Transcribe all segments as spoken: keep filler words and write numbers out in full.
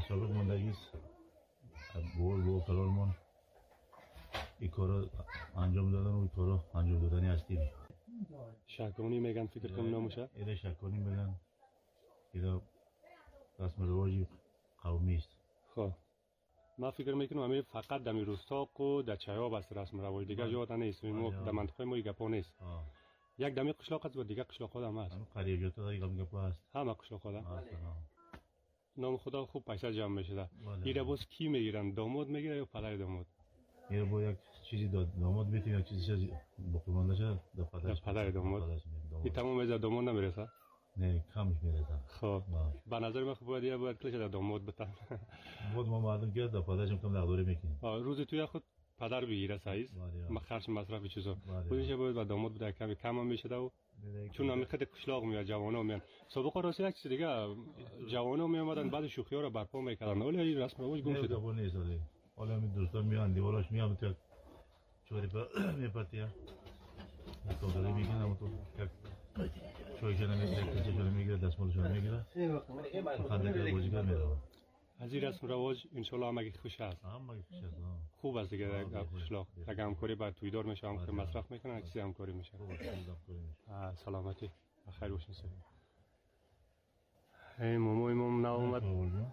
سابق ماندگیست بول بول کلارمان این کارا انجام دادن و این کارا انجام دادنی هستیم. شکانی میگن فکر کنم ناموشه؟ ایده شکانی میگن ایده رسم رواجی قومی است. خب ما فکر میکنم همین فقط در روستاق و در چایاب است رسم رواج دیگه جا نیست. ما در منطقه ما گپا نیست. یک دمی قشلاق است و دیگه قشلاق هم هست. قریه جاتا دیگه گپا هست. همه قشلاق هست. نام خدا خوب پیسه جمع میشه. ایره باز کی میگیرن؟ داماد میگیره یا پدر داماد؟ ایره با یک چیزی داماد میتونه یک چیزی بقیمانده شد در پدر پدر داماد. این تمام از داماد نمیرسه؟ نه کمش میرسه. خب به نظر من خوب دیگه باید کلش در داماد بتن. بود ما مردم که در پدرشم کم دغداری میکنیم. روز توی خود پدر بگیره سایز. ما خرج مصرف چیزا. خودش باید با داماد بده کمی کم هم میشه و چون هم خود کشلاق میاد جوانا میان. سابقا راستی یک چیز دیگه جوانا میامدن بعد شوخی ها رو برپا میکردن. ولی این رسم رواج گم شده. نه نیست ولی. حالا می دوستان میان دیواراش میام تو چوری پر میپرتیا. تو داری میگن اما تو چوی کنه میگیره چوی میگیره دستمالش میگیره. خنده که بازیگر میره. از این رسم رواج انشالله هم اگه خوش است. هم اگه خوش است. خوب است دیگه در قشلاق. اگه همکاری با تویدار میشه هم که مصرف میکنن هر چیزی همکاری میشه. سلامتی بخیر باشین سر. هی مومو امام ناومد.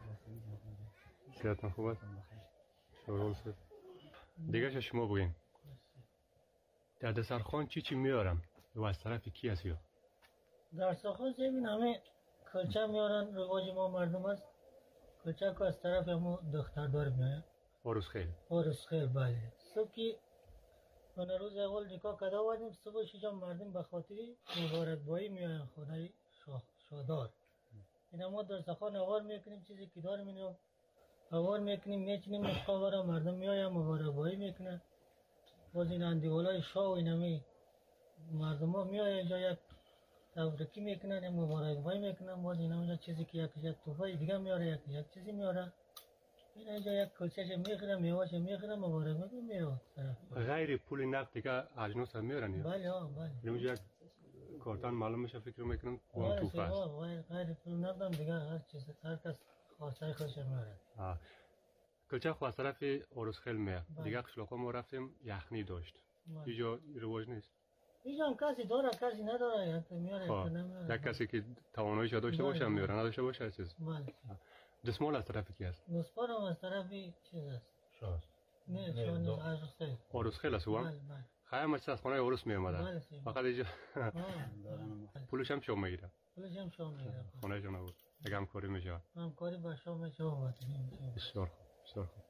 صحت خوب است. شورول سر. دیگه شما بگین. در دسترخوان چی چی میارم؟ و از طرف کی هست یا؟ در دسترخوان زمین همه کلچه میارن رواج ما مردم است. کلچه که از طرف همو دختردار میاید. عروس خیل. عروس خیل بله. صبح که من روز اول دیگه کدا وردیم صبح شیجا مردم به خاطری مبارکبایی میاید خدای شادار. این ما در دسترخوان اوار میکنیم چیزی که دار میکنیم اوار میکنیم میچینیم مشقا مردم میاید مبارکبایی میکنن. باز این اندیولای شاه و اینمی مردم ها میاید جا یک تبریکی میکنن مبارکبایی میکنن. باز این همونجا چیزی که یک یک توفای دیگه میاره یک یک چیزی میاره این اینجا یک کلچهش میخوره میواش میخوره مبارکبایی میاره. غیر پول نقد دیگه اجناس هم میارن یا؟ بله ها بله. اینجا یک کارتان معلوم میشه فکر میکنم اون توفه است. غیر پول نقد هم دیگه هر چیز هر کس خواستای خودش میاره. کلچه خواست طرف عروس خیل میاد. دیگه قشلاقا ما رفتیم یخنی داشت. اینجا رواج نیست. اینجا هم کسی داره کسی نداره یک میاره یک نمیاره. یک کسی که تواناییش داشته باشه هم میاره نداشته باشه هر چیز. بله. دستمال از طرف کی است؟ دستمال هم از طرف چیز است. شاه. نه شاه نیست عروس خیل. عروس خیل است وام. بله بله. خیلی مچ از خانه عروس می اومدن. فقط اینجا پولش هم شام میگیره. پولش هم شام میگیره. خانه جون بود. دیگه همکاری میشه. همکاری با شام میشه و بسیار خوب. بسیار خوب.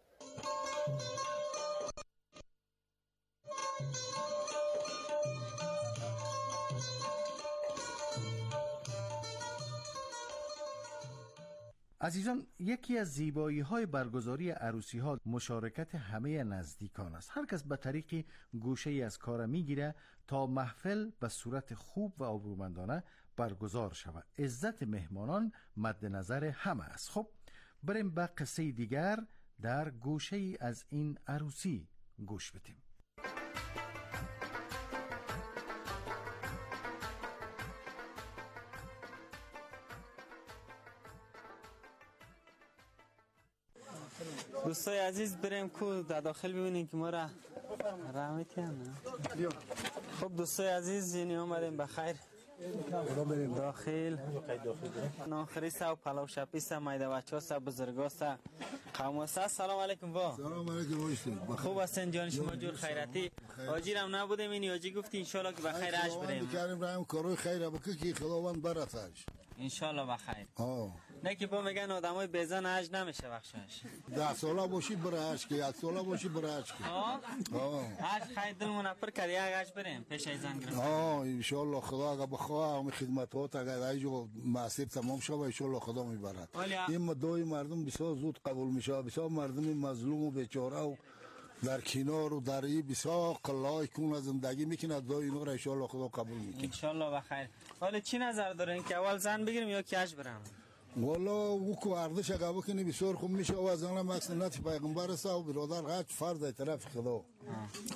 عزیزان، یکی از زیبایی های برگزاری عروسی ها مشارکت همه نزدیکان است. هر کس به طریق گوشه ای از کار میگیره تا محفل به صورت خوب و آبرومندانه برگزار شود. عزت مهمانان مد نظر همه است. خب بریم به قصه دیگر در گوشه ای از این عروسی گوش بدیم. دوستای عزیز بریم کو در داخل ببینیم که ما را رحمتی هم نه. خب دوستای عزیز یعنی آمدیم بخیر داخل ناخریسته و پلاو شپیسته مایده بچه هسته بزرگ هسته قوم هسته. سلام علیکم با سلام علیکم باشید خوب هستین جان شما جور خیراتی آجیرم نبودیم این آجی گفتی انشالله که بخیر عش بریم بکریم رحم کاروی خیره بکر که خداوند برسش انشالله بخیر. آه نه که با میگن آدمای بزن عج نمیشه بخشش ده ساله باشی بره عج که یک ساله باشی بره عج که آه عج خیلی دلمون پر کرد یک عج بریم پیش ایزان گرم آه انشالله خدا اگه بخواه همه خدمتات اگر ایجا معصیب تمام شد انشالله خدا میبرد. این مدعای مردم بسیار زود قبول میشه. بسیار مردم مظلوم و بیچاره و در کنار و در این بسیار قلای کون زندگی میکنه دو اینا را انشالله خدا قبول میکنه انشالله بخیر. حالا چی نظر دارین که اول زن بگیریم یا کش برم؟ والا او که ارزش اگه بکنی بسیار خوب میشه و از آن مکس نت پیغمبر است و برادر حج فرض طرف خدا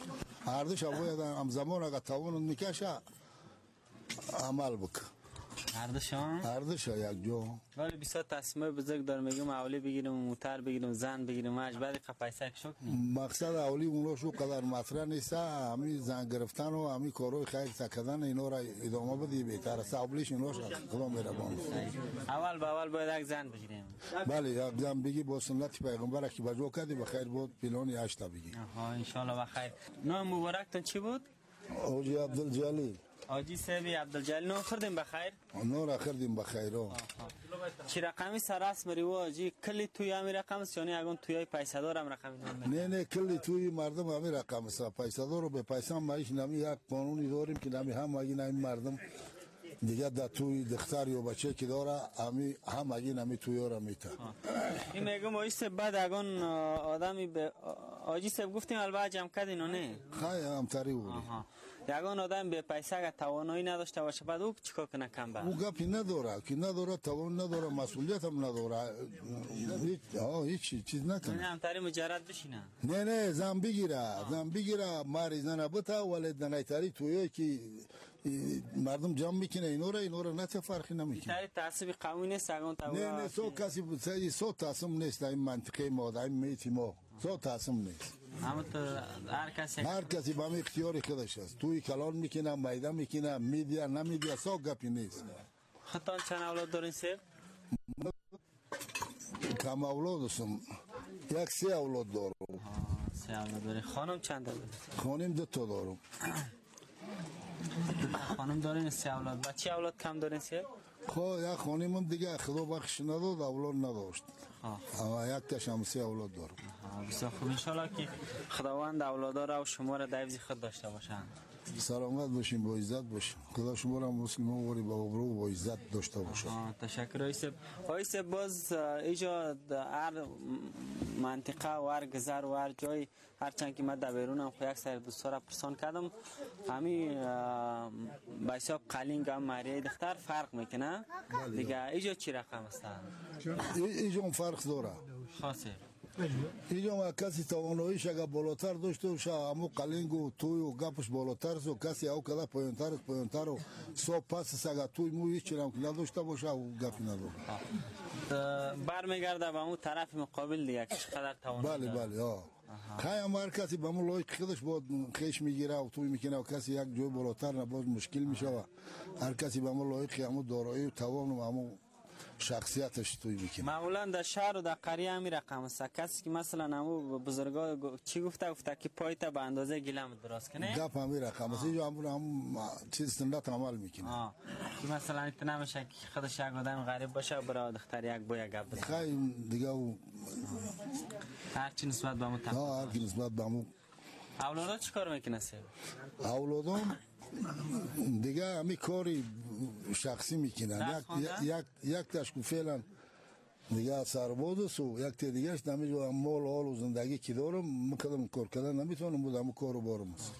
ارزش باید هم زمان اگه توان میکشه عمل بک. هر دوشان هر دوشان یک جا. ولی بسیار تصمیم بزرگ دارم، میگم اولی بگیرم موتر بگیرم زن بگیرم اج بعد پیسه کشو کنیم. مقصد اولی اونو شو قدر مطرح نیست، همین زن گرفتن و همین کارو خیر کردن اینا را ادامه بدی بهتر است. اولیش اینا شد خدا مهربان. اول به اول باید یک زن بگیریم. بله یک زن بگی با سنت پیغمبر که بجا کردی بخیر بود پلان هشت تا بگی. آها ان شاء الله بخیر. نام مبارکتون چی بود؟ حاجی عبدالجلیل. حاجی صاحب عبدالجلیل نو خردیم بخیر. نو را خردیم بخیر. چی رقمی سراس مری و حاجی کلی توی همین رقم است یا نه اگون توی پیسه دارم رقم نه نه کلی توی مردم همین رقم است. پیسه دارو به پیسه مایش نمی یک قانونی داریم که نمی هم اگه نمی مردم دیگه در توی دختر یا بچه که داره همی هم اگه نمی توی را میته. این میگم وایس بعد اگون آدمی به حاجی صاحب گفتیم البته جمع کردین نه؟ خیلی هم تری بود. یگان آدم به پیسه اگه توانایی نداشته باشه بعد او چیکار کنه کم با؟ او گپی نداره که نداره توان نداره مسئولیت هم نداره هیچ ها هیچ چیز نکنه. نه هم تری مجرد بشینه. نه نه زن بگیره زن بگیره مریض نه بته ولی دنای تری توی که مردم جمع میکنه اینا را اینا را نه فرقی نمیکنه. تری تعصب قومی نیست اگون تو. نه نه سو کسی بود سو تعصب نیست این منطقه ما در میتی ما سو تعصب نیست. اما تو هر کسی هر کسی با اختیار خودش است. توی کلان میکنه میدان میکنه میدیا نمیدیا سو گپی نیست. خطان چند اولاد دارین سه؟ کم اولاد هستم یک سه اولاد دارم. سه اولاد داری. خانم چند داری؟ خانم دو تا دارم. خانم دارین سه اولاد. بچه اولاد کم دارین سه؟ خب یک خانمم دیگه خدا بخش نداد اولاد نداشت. اما یک تا شمسی اولاد دارم. بسیار خوب ان شاء الله که خداوند اولادا را و شما را در حفظ خود داشته باشند. سلامت باشین با عزت باشین. خدا شما را مسلمان وری با ابرو و با عزت داشته باشه. تشکر آیسب. آیسب باز ایجا هر منطقه و هر گذر و هر جای هر چند که من در بیرونم خو یک سر دوستا را پرسان کردم همین به حساب قلینگ هم مریه دختر فرق میکنه دیگه ایجا چی رقم است؟ ایجا فرق داره. خاصه اینجا ما کسی تواناییش اگر بالاتر داشته باشه همو قلنگ و توی و گپش بالاتر است و کسی او کده پایینتر است پایینتر و صبح پس اگر توی مو هیچ هم نداشته باشه او گپی نداره. برمیگرده به اون طرف مقابل دیگه که چقدر توانایی بله بله ها خیلی هر کسی به اون لایق خودش باید خیش میگیره و توی میکنه و کسی یک جای بالاتر نباز مشکل میشه و هر کسی به اون لایق همو دارایی و توان و همو شخصیتش توی میکنه. معمولا در شهر و در قریه همی رقم است. کسی که مثلا همو بزرگا چی گفته گفته که پایت به اندازه گلم دراز کنه گپ همی رقم است. اینجا همون هم چیز سنت عمل میکنه که مثلا ایت نمیشه که خودش یک آدم غریب باشه و برای دختر یک بوی گپ بزنه. خیلی دیگه او هر چی نسبت به همون ها هر چی نسبت به همون. اولادا چی کار میکنه سه؟ اولادام دیگه همی کاری شخصی میکنن. یک یک یک تشکو فعلا دیگه سرباز است و یک تا دیگهش نمیجا مال حال و زندگی که دارم مکدم کار کردن نمیتونم بودم کارو بارم است.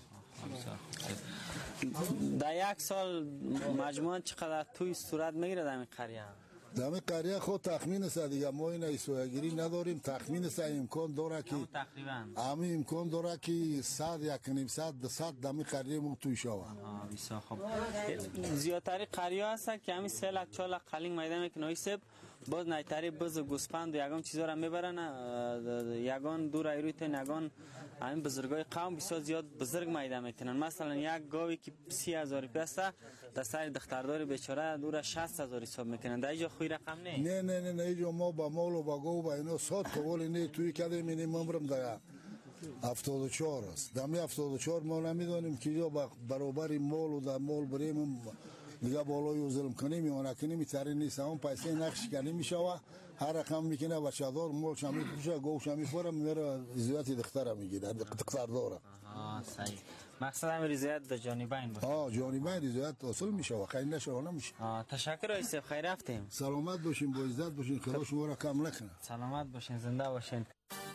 در یک سال مجموعاً چقدر توی صورت میگیره در این قریه؟ در این قریه خود تخمین است دیگه ما این ایسویگیری نداریم. تخمین است امکان داره که تقریبا همین امکان داره که صد یک نیم صد دو صد در این قریه مو توی شود. بسیار خوب. زیادتری قریه هست که همین سه لک چهار لک قلینگ میدان میکنه ایسب باز نیتری بز و گوسپند و یگان چیزا را میبرن یگان دور ایرویت یگان همین بزرگای قوم بسیار زیاد بزرگ میدان میکنن. مثلا یک گاوی که سی هزار پیسته در سر دخترداری بیچاره دور شصت هزار حساب میکنن. در اینجا خوی رقم نه نه نه نه نه اینجا ما با مال و با گاو با اینا صد قبول نه توی کده مینیم عمرم در هفتاد و چهار است. در می هفتاد و چهار ما نمیدانیم که اینجا برابر مال و در مال بریم دیگه بالای و ظلم کنیم یا نکنیم میتری نیست. اون پیسه نقش کنیم میشه و هر رقم میکنه بچه دار مال شمی پوشه گوش شمی فورم میره زیادت دختر میگیره دختر داره. آه صحیح. مقصد هم رضایت در جانبین باشه. آه جانبین رضایت حاصل میشه و خیلی نشه نمیشه. آه تشکر ایسب خیر رفتیم. سلامت باشین با عزت باشین خدا شما را کم نکنه. سلامت باشین زنده باشین.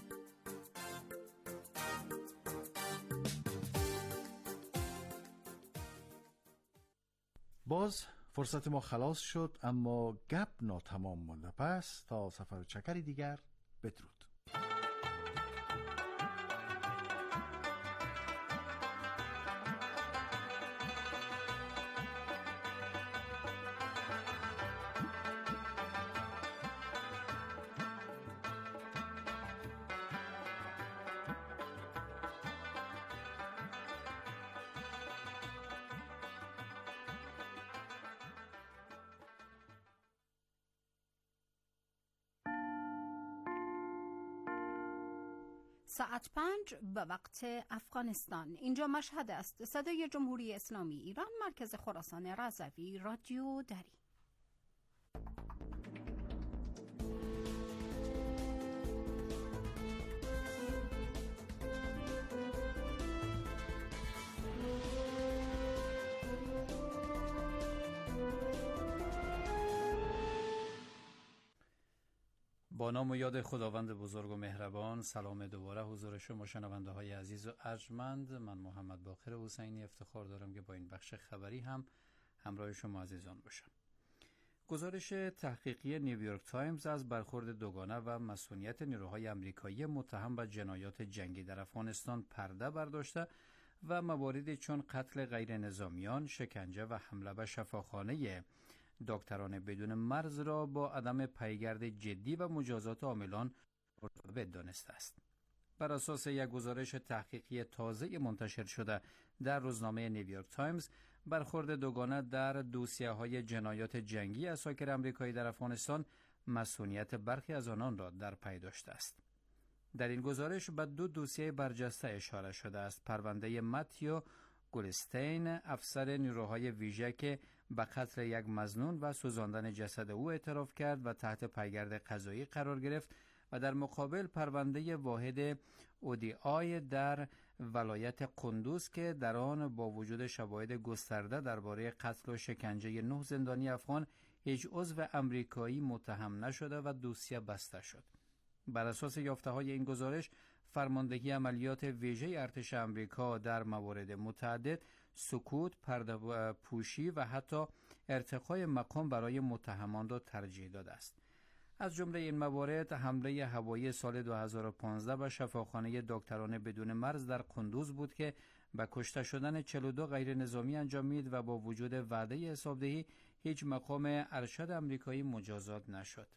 باز فرصت ما خلاص شد اما گپ ناتمام مانده. پس تا سفر چکری دیگر بدرود. ساعت پنج به وقت افغانستان. اینجا مشهد است. صدای جمهوری اسلامی ایران، مرکز خراسان رضوی، رادیو دری. با نام و یاد خداوند بزرگ و مهربان، سلام دوباره حضور شما شنونده های عزیز و ارجمند. من محمد باقر حسینی افتخار دارم که با این بخش خبری هم همراه شما عزیزان باشم. گزارش تحقیقی نیویورک تایمز از برخورد دوگانه و مسئولیت نیروهای آمریکایی متهم به جنایات جنگی در افغانستان پرده برداشته و مواردی چون قتل غیر نظامیان، شکنجه و حمله به شفاخانه دکتران بدون مرز را با عدم پیگرد جدی و مجازات عاملان مرتبط دانسته است. بر اساس یک گزارش تحقیقی تازه منتشر شده در روزنامه نیویورک تایمز، برخورد دوگانه در دوسیه‌های جنایات جنگی اساکر آمریکایی در افغانستان مسئولیت برخی از آنان را در پی داشته است. در این گزارش به دو دوسیه برجسته اشاره شده است: پرونده متیو گولستین، افسر نیروهای ویژه که به قتل یک مظنون و سوزاندن جسد او اعتراف کرد و تحت پیگرد قضایی قرار گرفت، و در مقابل پرونده واحد اودی آی در ولایت قندوز که در آن با وجود شواهد گسترده درباره قتل و شکنجه نه زندانی افغان هیچ عضو امریکایی متهم نشده و دوسیه بسته شد. بر اساس یافته‌های این گزارش، فرماندهی عملیات ویژه ارتش آمریکا در موارد متعدد سکوت، پرده پوشی و حتی ارتقای مقام برای متهمان را ترجیح داده است. از جمله این موارد حمله هوایی سال دو هزار و پانزده به شفاخانه دکتران بدون مرز در قندوز بود که به کشته شدن چهل و دو غیر نظامی انجامید و با وجود وعده حسابدهی هیچ مقام ارشد آمریکایی مجازات نشد.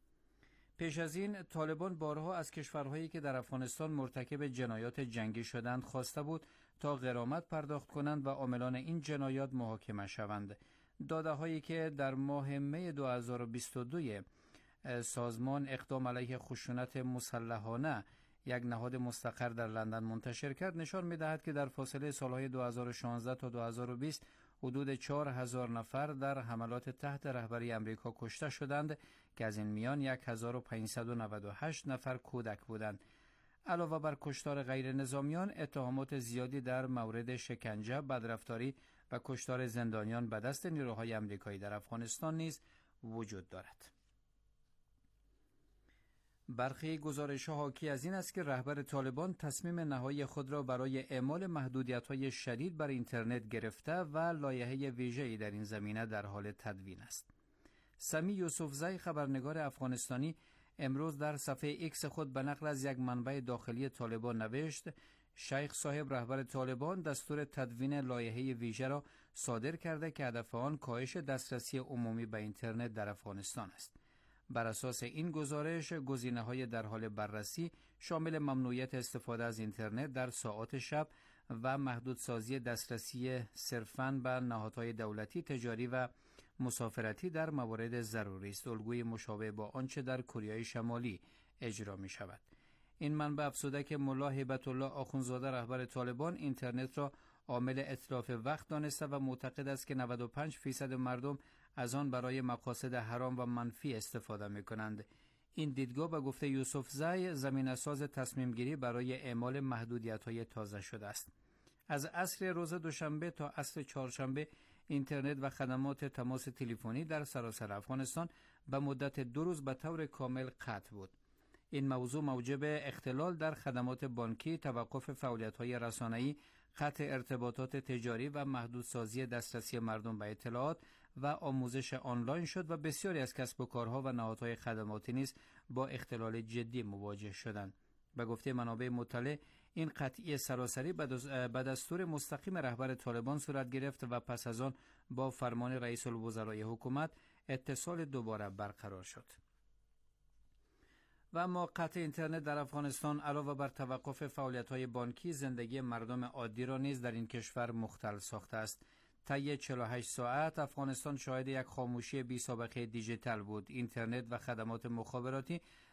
پیش از این طالبان بارها از کشورهایی که در افغانستان مرتکب جنایات جنگی شدند خواسته بود تا غرامت پرداخت کنند و عاملان این جنایات محاکمه شوند. داده هایی که در ماه می دو هزار و بیست و دو سازمان اقدام علیه خشونت مسلحانه، یک نهاد مستقر در لندن، منتشر کرد، نشان می‌دهد که در فاصله سالهای دو هزار و شانزده تا دو هزار و بیست حدود چهار هزار نفر در حملات تحت رهبری آمریکا کشته شدند که از این میان یک هزار و پانصد و نود و هشت نفر کودک بودند. علاوه بر کشتار غیر نظامیان، اتهامات زیادی در مورد شکنجه، بدرفتاری و کشتار زندانیان به دست نیروهای آمریکایی در افغانستان نیز وجود دارد. برخی گزارش‌ها حاکی از این است که رهبر طالبان تصمیم نهایی خود را برای اعمال محدودیت‌های شدید بر اینترنت گرفته و لایحه ویژه‌ای در این زمینه در حال تدوین است. سمی یوسفزی، خبرنگار افغانستانی، امروز در صفحه ایکس خود به نقل از یک منبع داخلی طالبان نوشت: شیخ صاحب رهبر طالبان دستور تدوین لایحه ویژه را صادر کرده که هدف آن کاهش دسترسی عمومی به اینترنت در افغانستان است. بر اساس این گزارش، گزینه‌های در حال بررسی شامل ممنوعیت استفاده از اینترنت در ساعات شب و محدودسازی دسترسی صرفاً به نهادهای دولتی، تجاری و مسافرتی در موارد ضروری است، الگوی مشابه با آنچه در کره شمالی اجرا می شود. این منبع افزوده که ملا هیبت الله آخوندزاده رهبر طالبان اینترنت را عامل اتلاف وقت دانسته و معتقد است که نود و پنج درصد مردم از آن برای مقاصد حرام و منفی استفاده می کنند. این دیدگاه به گفته یوسفزی زمینه ساز تصمیم گیری برای اعمال محدودیت‌های تازه شده است. از عصر روز دوشنبه تا عصر چهارشنبه اینترنت و خدمات تماس تلفنی در سراسر افغانستان به مدت دو روز به طور کامل قطع بود. این موضوع موجب اختلال در خدمات بانکی، توقف فعالیت‌های رسانه‌ای، قطع ارتباطات تجاری و محدودسازی دسترسی مردم به اطلاعات و آموزش آنلاین شد و بسیاری از کسب و کارها و نهادهای خدماتی نیز با اختلال جدی مواجه شدند. به گفته منابع مطلع، این قطعی سراسری به دستور مستقیم رهبر طالبان صورت گرفت و پس از آن با فرمان رئیس الوزرای حکومت اتصال دوباره برقرار شد. و اما قطع اینترنت در افغانستان علاوه بر توقف فعالیت‌های بانکی، زندگی مردم عادی را نیز در این کشور مختل ساخته است. طی چهل و هشت ساعت افغانستان شاهد یک خاموشی بی سابقه دیجیتال بود. اینترنت و خدمات مخابراتی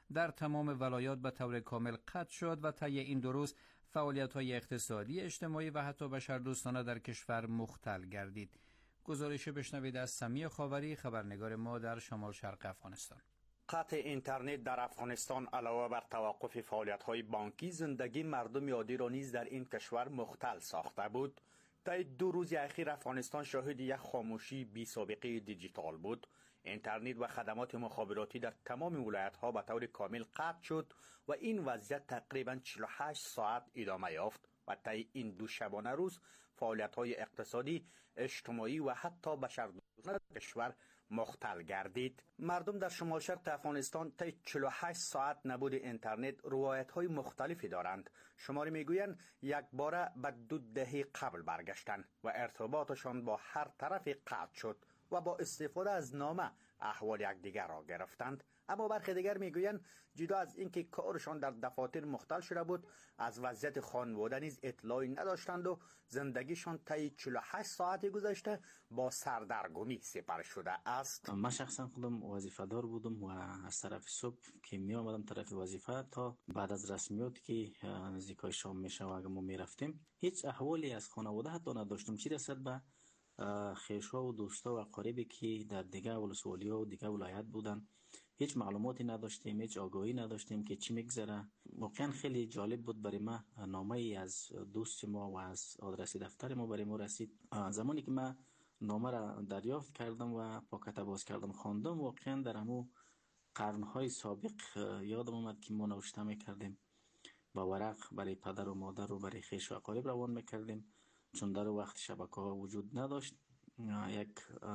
در تمام ولایات به طور کامل قطع شد و طی این دو روز فعالیت‌های اقتصادی، اجتماعی و حتی بشردوستانه در کشور مختل گردید. گزارش بشنوید از سمیع خاوری، خبرنگار ما در شمال شرق افغانستان. قطع اینترنت در افغانستان علاوه بر توقف فعالیت‌های بانکی، زندگی مردم عادی را نیز در این کشور مختل ساخته بود. طی دو روز اخیر افغانستان شاهد یک خاموشی بی سابقه دیجیتال بود. اینترنت و خدمات مخابراتی در تمام ولایت‌ها به طور کامل قطع شد و این وضعیت تقریباً چهل و هشت ساعت ادامه یافت و طی این دو شبانه روز فعالیت‌های اقتصادی، اجتماعی و حتی بشردوستانه کشور مختل گردید. مردم در شمال شرق افغانستان طی چهل و هشت ساعت نبود اینترنت روایت‌های مختلفی دارند. شماری میگویند یک باره به دو دهه قبل برگشتند و ارتباطشان با هر طرف قطع شد و با استفاده از نامه احوال یکدیگر را گرفتند. اما برخی دیگر میگویند جدا از اینکه کارشان در دفاتر مختل شده بود، از وضعیت خانواده نیز اطلاعی نداشتند و زندگیشان طی چهل و هشت ساعت گذشته با سردرگمی سپری شده است. من شخصا خودم وظیفه دار بودم و از طرف صبح که می آمدم طرف وظیفه تا بعد از رسمیات که نزدیکای شام میشه و اگه ما میرفتیم، هیچ احوالی از خانواده حتی نداشتم، چی رسد به خویشا و دوستا و اقاربی که در دیگه ولسوالی‌ها و دیگه ولایت بودن. هیچ معلوماتی نداشتیم، هیچ آگاهی نداشتیم که چی میگذره. واقعا خیلی جالب بود برای ما. نامه ای از دوست ما و از آدرس دفتر ما برای ما رسید. زمانی که ما نامه را دریافت کردم و پاکت باز کردم خواندم، واقعا در همو قرنهای سابق یادم آمد که ما نوشته میکردیم با ورق برای پدر و مادر و برای خویش و اقارب روان میکردیم، چون در وقت شبکه ها وجود نداشت. یک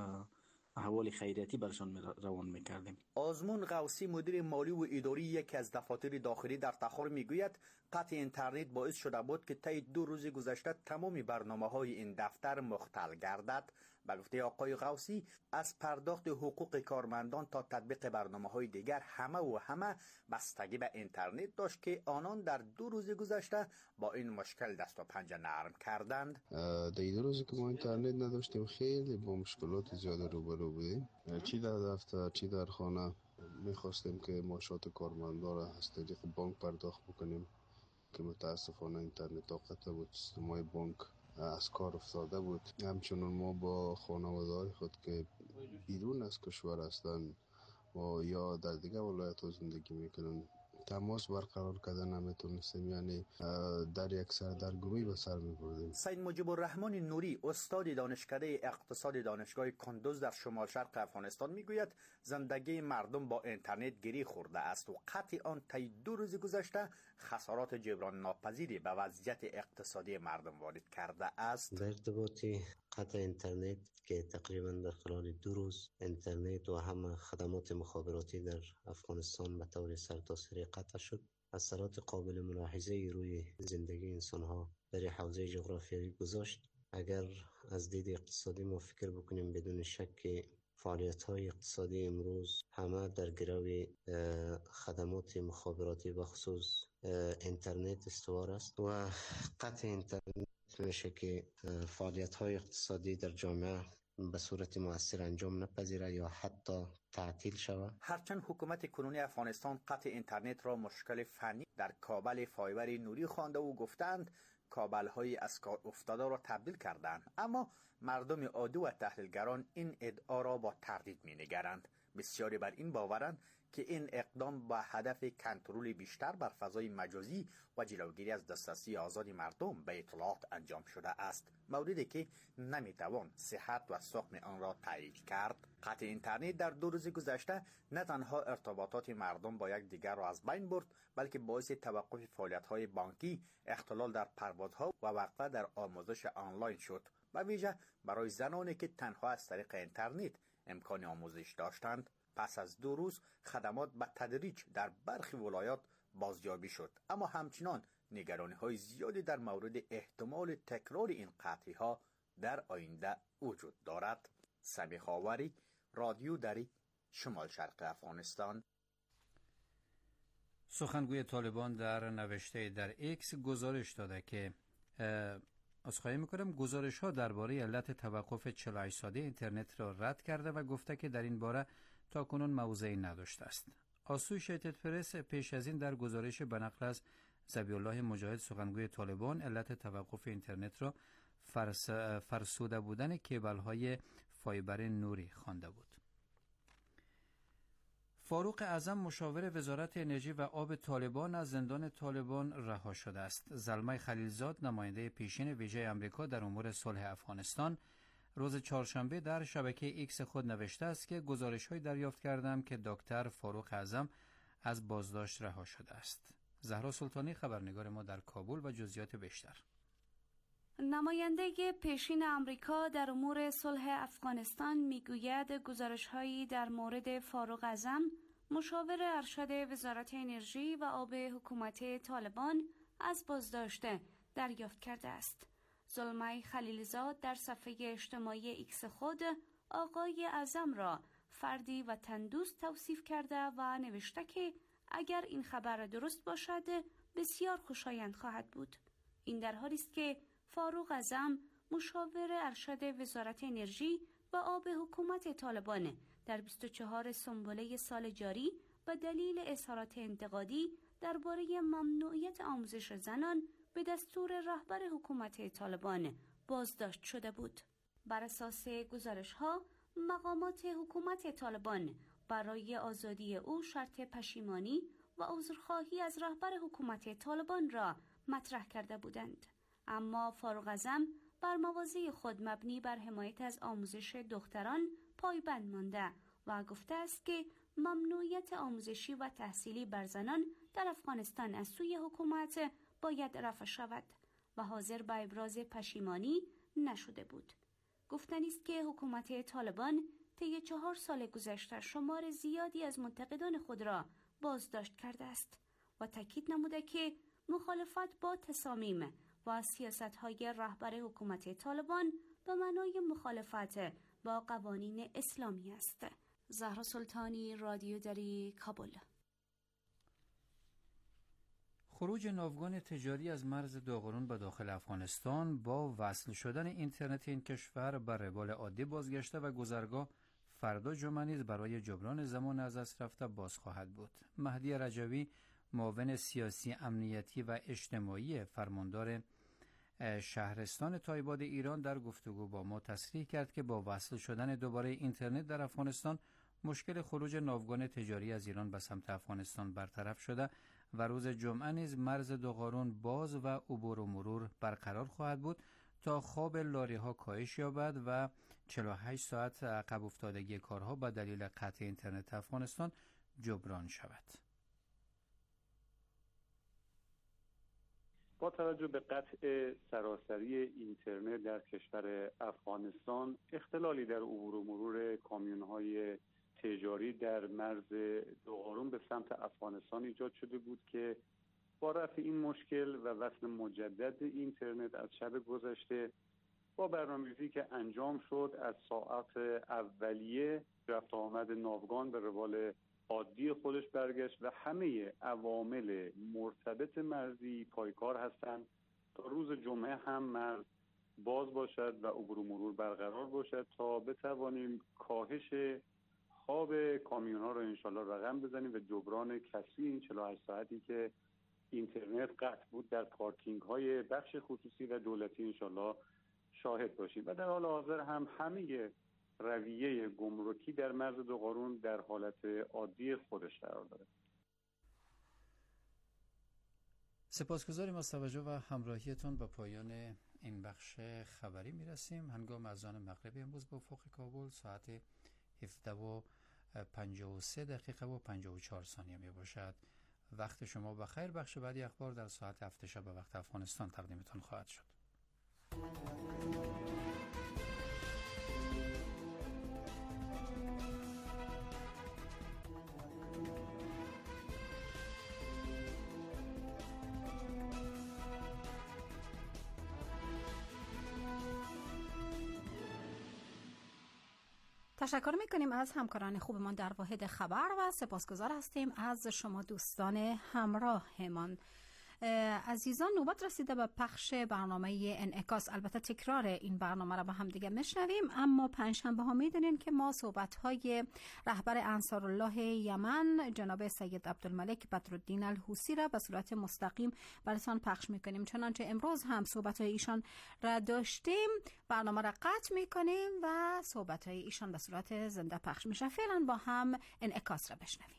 احوال خیریتی برشان روان میکردیم. آزمون غوثی، مدیر مالی و اداری یکی از دفاتر داخلی در تخار، میگوید قطع اینترنت باعث شده بود که طی دو روز گذشته تمامی برنامه های این دفتر مختل گردد. به گفته آقای غوثی، از پرداخت حقوق کارمندان تا تطبیق برنامه های دیگر همه و همه بستگی به اینترنت داشت که آنان در دو روز گذشته با این مشکل دست و پنجه نرم کردند. در دو روزی که ما اینترنت نداشتیم خیلی با مشکلات زیاد روبرو بودیم، چی در دفتر چی در خانه. میخواستیم که معاشات کارمندان را از طریق بانک پرداخت بکنیم که متاسفانه اینترنت طاقت بود، سیستم‌های بانک از کار افتاده بود. همچنان ما با خانواده‌های خود که بیرون از کشور هستند و یا در دیگه ولایت‌ها زندگی میکنن تماس برقرار کردن نمیتونستیم، یعنی در یک سردرگمی به سر میبردیم. سید مجیب الرحمن نوری، استاد دانشکده اقتصاد دانشگاه کندوز در شمال شرق افغانستان، میگوید زندگی مردم با اینترنت گری خورده است و قطع آن طی دو روز گذشته خسارات جبران ناپذیری به وضعیت اقتصادی مردم وارد کرده است. در ارتباط قطع اینترنت که تقریبا در خلال دو روز اینترنت و همه خدمات مخابراتی در افغانستان به طور سرتاسری قطع شد، اثرات قابل ملاحظه روی زندگی انسانها در حوزه جغرافیایی گذاشت. اگر از دید اقتصادی ما فکر بکنیم، بدون شک فعالیت‌های اقتصادی امروز همه در گرو خدمات مخابراتی و خصوص اینترنت استوار است و قطع اینترنت میشه که فعالیت‌های اقتصادی در جامعه به صورت مؤثر انجام نپذیره یا حتی تعطیل شود. هرچند حکومت کنونی افغانستان قطع اینترنت را مشکل فنی در کابل فایبر نوری خوانده و گفتند کابل‌های از کار افتاده را تبدیل کردند، اما مردم عادی و تحلیلگران این ادعا را با تردید می‌نگرند. بسیاری بر این باورند که این اقدام با هدف کنترل بیشتر بر فضای مجازی و جلوگیری از دسترسی آزاد مردم به اطلاعات انجام شده است، موردی که نمیتوان صحت و سقم آن را تایید کرد. قطع اینترنت در دو روز گذشته نه تنها ارتباطات مردم با یکدیگر را از بین برد، بلکه باعث توقف فعالیت‌های بانکی، اختلال در پروازها و وقفه در آموزش آنلاین شد، به ویژه برای زنانی که تنها از طریق اینترنت امکان آموزش داشتند. پس از دو روز خدمات به تدریج در برخی ولایات بازیابی شد، اما همچنان نگرانی‌های زیادی در مورد احتمال تکرار این قطعی‌ها در آینده وجود دارد. سمیع خاوری، رادیو دری، شمال شرق افغانستان. سخنگوی طالبان در نوشته در ایکس گزارش داده که عذرخواهی میکنم گزارش ها درباره علت توقف چهل و هشت ساعته اینترنت را رد کرده و گفته که در این باره تا کنون موضعی نداشته است. آسوشیتد پرس پیش از این در گزارش به نقل از ذبیح الله مجاهد سخنگوی طالبان علت توقف اینترنت را فرس فرسوده بودن کیبل‌های فایبر نوری خوانده بود. فاروق اعظم مشاور وزارت انرژی و آب طالبان از زندان طالبان رها شده است. زلمه خلیلزاد نماینده پیشین ویژه آمریکا در امور صلح افغانستان روز چهارشنبه در شبکه ایکس خود نوشته است که گزارش‌های دریافت کردم که دکتر فاروق اعظم از بازداشت رها شده است. زهرا سلطانی خبرنگار ما در کابل و جزئیات بیشتر. نماینده پیشین آمریکا در امور صلح افغانستان میگوید گزارش‌هایی در مورد فاروق اعظم مشاور ارشد وزارت انرژی و آب حکومت طالبان از بازداشت دریافت کرده است. زلمه خلیلزاد در صفحه اجتماعی ایکس خود آقای اعظم را فردی و تندوست توصیف کرده و نوشته که اگر این خبر درست باشد بسیار خوشایند خواهد بود. این در حالی است که فاروق اعظم مشاور ارشد وزارت انرژی و آب حکومت طالبان در بیست و چهارم سنبله سال جاری به دلیل اظهارات انتقادی درباره ممنوعیت آموزش زنان به دستور رهبر حکومت طالبان بازداشت شده بود. بر اساس گزارش‌ها مقامات حکومت طالبان برای آزادی او شرط پشیمانی و عذرخواهی از رهبر حکومت طالبان را مطرح کرده بودند. اما فاروق اعظم بر مواضع خود مبنی بر حمایت از آموزش دختران پایبند مانده و گفته است که ممنوعیت آموزشی و تحصیلی بر زنان در افغانستان از سوی حکومت باید رفع شود و حاضر به ابراز پشیمانی نشده بود. گفتنی است که حکومت طالبان طی چهار سال گذشته شمار زیادی از منتقدان خود را بازداشت کرده است و تاکید نموده که مخالفت با تصامیم و سیاست‌های رهبر حکومت طالبان به معنای مخالفت با قوانین اسلامی است. زهرا سلطانی، رادیو دری، کابل. خروج ناوگان تجاری از مرز داغرون به داخل افغانستان با وصل شدن اینترنت این کشور به روال عادی بازگشته و گذرگاه فردا جمعه نیز برای جبران زمان از دست رفته باز خواهد بود. مهدی رجوی، معاون سیاسی، امنیتی و اجتماعی فرماندار شهرستان تایباد ایران در گفتگو با ما تصریح کرد که با وصل شدن دوباره اینترنت در افغانستان مشکل خروج ناوگان تجاری از ایران به سمت افغانستان برطرف شده و روز جمعه نیز مرز دوغارون باز و عبور و مرور برقرار خواهد بود تا خواب لاری ها کاهش یابد و چهل و هشت ساعت عقب افتادگی کارها به دلیل قطع اینترنت افغانستان جبران شود. با توجه به قطع سراسری اینترنت در کشور افغانستان، اختلالی در عبور و مرور کامیون‌های تجاری در مرز دوغارون به سمت افغانستان ایجاد شده بود که با رفع این مشکل و وصل مجدد اینترنت از شب گذشته با برنامه‌ریزی که انجام شد از ساعت اولیه رفت آمد ناوگان به روال عادی خودش برگشت و همه عوامل مرتبط مرزی پایکار هستند تا روز جمعه هم مرز باز باشد و عبور و مرور برقرار باشد تا بتوانیم کاهش خواب کامیون ها رو انشالله رقم بزنیم و جبران کسری این چهل و هشت ساعتی که اینترنت قطع بود در پارکینگ های بخش خصوصی و دولتی انشالله شاهد باشیم و در حال حاضر هم همه رویه گمرکی در مرز دوغارون در حالت عادی خودش قرار داره. سپاسگزاریم از توجه و همراهیتون. به پایان این بخش خبری میرسیم. هنگام اذان مغرب امروز به افق کابل ساعت هفده و پنجاه و سه دقیقه و پنجاه و چهار ثانیه می باشد. وقت شما بخیر. بخش بعدی اخبار در ساعت هفت شب به وقت افغانستان تقدیمتون خواهد شد. تشکر میکنیم از همکاران خوبمان در واحد خبر و سپاسگزار هستیم از شما دوستان همراهمان. عزیزان نوبت رسیده به پخش برنامه انعکاس. البته تکرار این برنامه را با هم دیگه میشنویم، اما پنجشنبه ها میدونین که ما صحبت های رهبر انصارالله یمن جناب سید عبدالملک بدرالدین الحوثی را به صورت مستقیم براتون پخش میکنیم. چنانچه امروز هم صحبت های ایشان را داشتیم، برنامه را قطع میکنیم و صحبت های ایشان به صورت زنده پخش میشه. فعلا با هم انعکاس را بشنویم.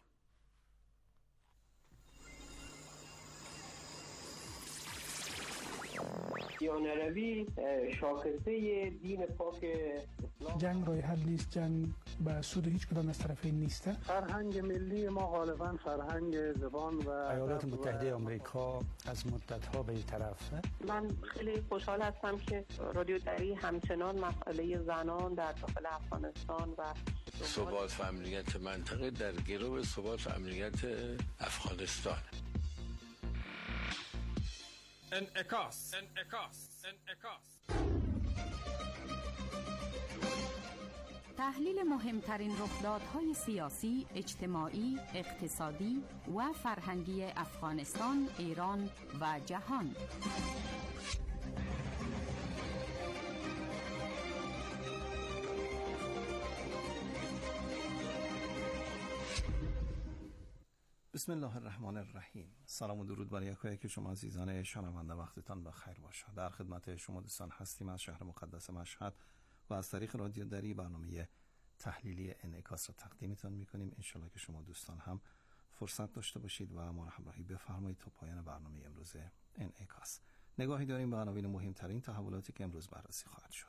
دیانروی شاخصه دین پاک اسلام. جنگ راه حل نیست، جنگ به سود هیچ کدام از طرفین نیست. فرهنگ ملی ما غالبا فرهنگ زبان و ایالات متحده آمریکا از مدت‌ها به این طرفه. من خیلی خوشحال هستم که رادیو دری همچنان مسئله زنان در داخل افغانستان و ثبات و امنیت منطقه در گرو ثبات و امنیت افغانستان. انعکاس انعکاس انعکاس تحلیل مهمترین رخدادهای سیاسی، اجتماعی، اقتصادی و فرهنگی افغانستان، ایران و جهان. بسم الله الرحمن الرحیم. سلام و درود بر یکایک که شما عزیزان شنونده، وقتتان بخیر باشه. در خدمت شما دوستان هستیم از شهر مقدس مشهد و از طریق رادیو دری برنامه تحلیلی انعکاس را تقدیمتان میکنیم. انشالله که شما دوستان هم فرصت داشته باشید و ما را همراهی بفرمایید تا پایان برنامه امروز انعکاس. نگاهی داریم به عناوین مهمترین تحولاتی که امروز بررسی خواهد شد.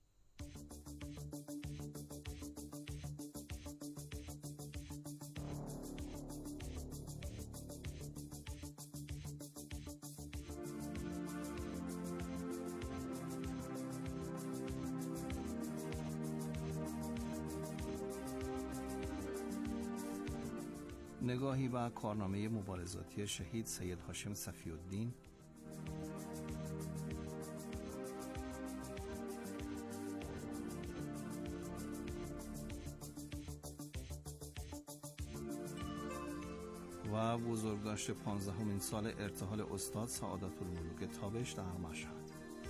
نگاهی به کارنامه مبارزاتی شهید سید هاشم صفی الدین، و بزرگداشت پانزدهمین سال ارتحال استاد سعادت الملوک تابش در مشهد.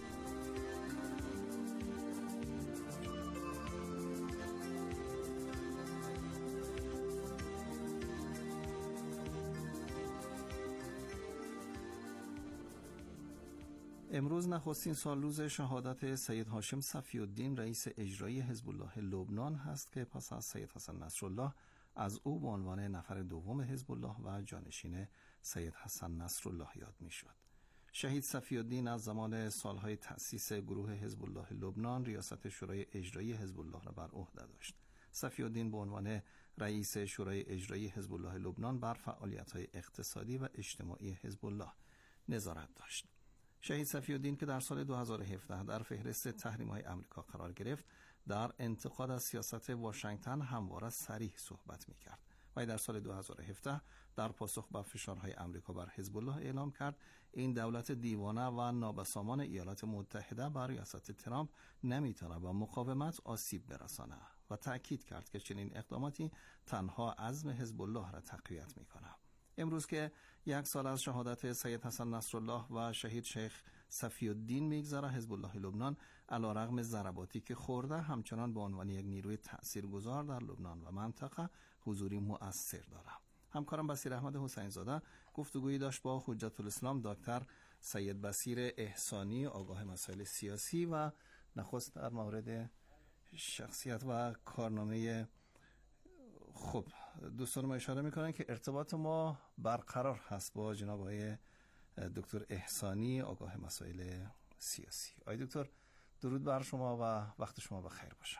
امروز نخستین سالروز شهادت سید هاشم صفی الدین رئیس اجرایی حزب الله لبنان هست که پس از سید حسن نصرالله از او به عنوان نفر دوم حزب الله و جانشین سید حسن نصرالله یاد می شد. شهید صفی الدین از زمان سالهای تأسیس گروه حزب الله لبنان ریاست شورای اجرایی حزب الله را بر عهده داشت. صفی الدین به عنوان رئیس شورای اجرایی حزب الله لبنان بر فعالیت‌های اقتصادی و اجتماعی حزب الله نظارت داشت. شهید صفی الدین که در سال دو هزار و هفده در فهرست تحریم‌های آمریکا قرار گرفت، در انتقاد از سیاست واشنگتن همواره صریح صحبت می‌کرد و در سال دو هزار و هفده در پاسخ به فشارهای آمریکا بر حزب الله اعلام کرد این دولت دیوانه و نابسامان ایالات متحده بر ریاست ترامپ نمی‌تواند با مقاومت آسیب برساند و تأکید کرد که چنین اقداماتی تنها عزم حزب الله را تقویت می‌کند. امروز که یک سال از شهادت سید حسن نصرالله و شهید شیخ صفی الدین میگذره، حزب الله لبنان علیرغم ضرباتی که خورده همچنان به عنوان یک نیروی تاثیرگذار در لبنان و منطقه حضوری مؤثر داره. همکارم بصیر احمد حسین زاده گفتگویی داشت با حجت الاسلام دکتر سید بصیر احسانی آگاه مسائل سیاسی و نخست در مورد شخصیت و کارنامه. خب دوستان ما اشاره میکنن که ارتباط ما برقرار هست با جناب آقای دکتر احسانی آگاه مسائل سیاسی. آقای دکتر درود بر شما و وقت شما بخیر باشه.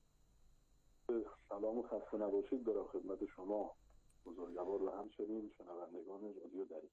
سلام و خسته نباشید در خدمت شما بزرگوار و همچنین شنوندگان رادیو دری.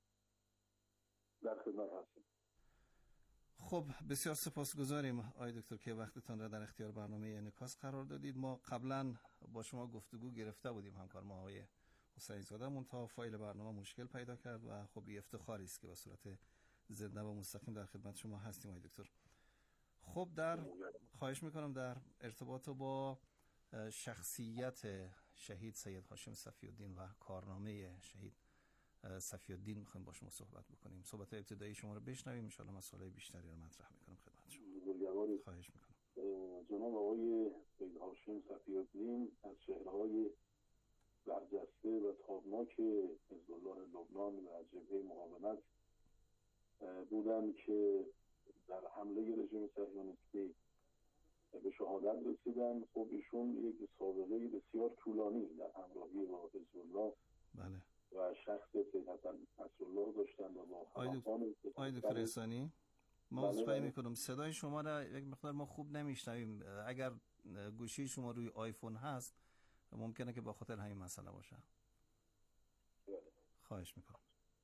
در خدمت هستیم. خب بسیار سپاسگزاریم آقای دکتر که وقتتان را در اختیار برنامه انعکاس قرار دادید. ما قبلا با شما گفتگو گرفته بودیم، همکار ما آقای حسین زاده، منتها فایل برنامه مشکل پیدا کرد و خب افتخاری است که به صورت زنده و مستقیم در خدمت شما هستیم آقای دکتر. خب در خواهش میکنم در ارتباط با شخصیت شهید سید هاشم صفی الدین و کارنامه شهید صفی الدین میخوایم با شما صحبت بکنیم. صحبت ابتدایی شما رو بشنویم، ان شاء الله مسائل بیشتری رو مطرح میکنم خدمت شما. خواهش میکنم. جناب آقای سید هاشم صفی الدین از چهره‌های برجسته و تابناک حزب الله لبنان و جبهه مقاومت بودن که در حمله رژیم صهیونیستی به شهادت رسیدن. خب ایشون یک سابقه بسیار طولانی در همراهی با حزب الله بله و شخص سید حسن نصرالله داشتن و با آقای دکتر احسانی ما عذرخواهی میکنم صدای شما را یک مقدار ما خوب نمیشنویم. اگر گوشی شما روی آیفون هست ممکنه که با خاطر همین مسئله باشه. خواهش میکنم.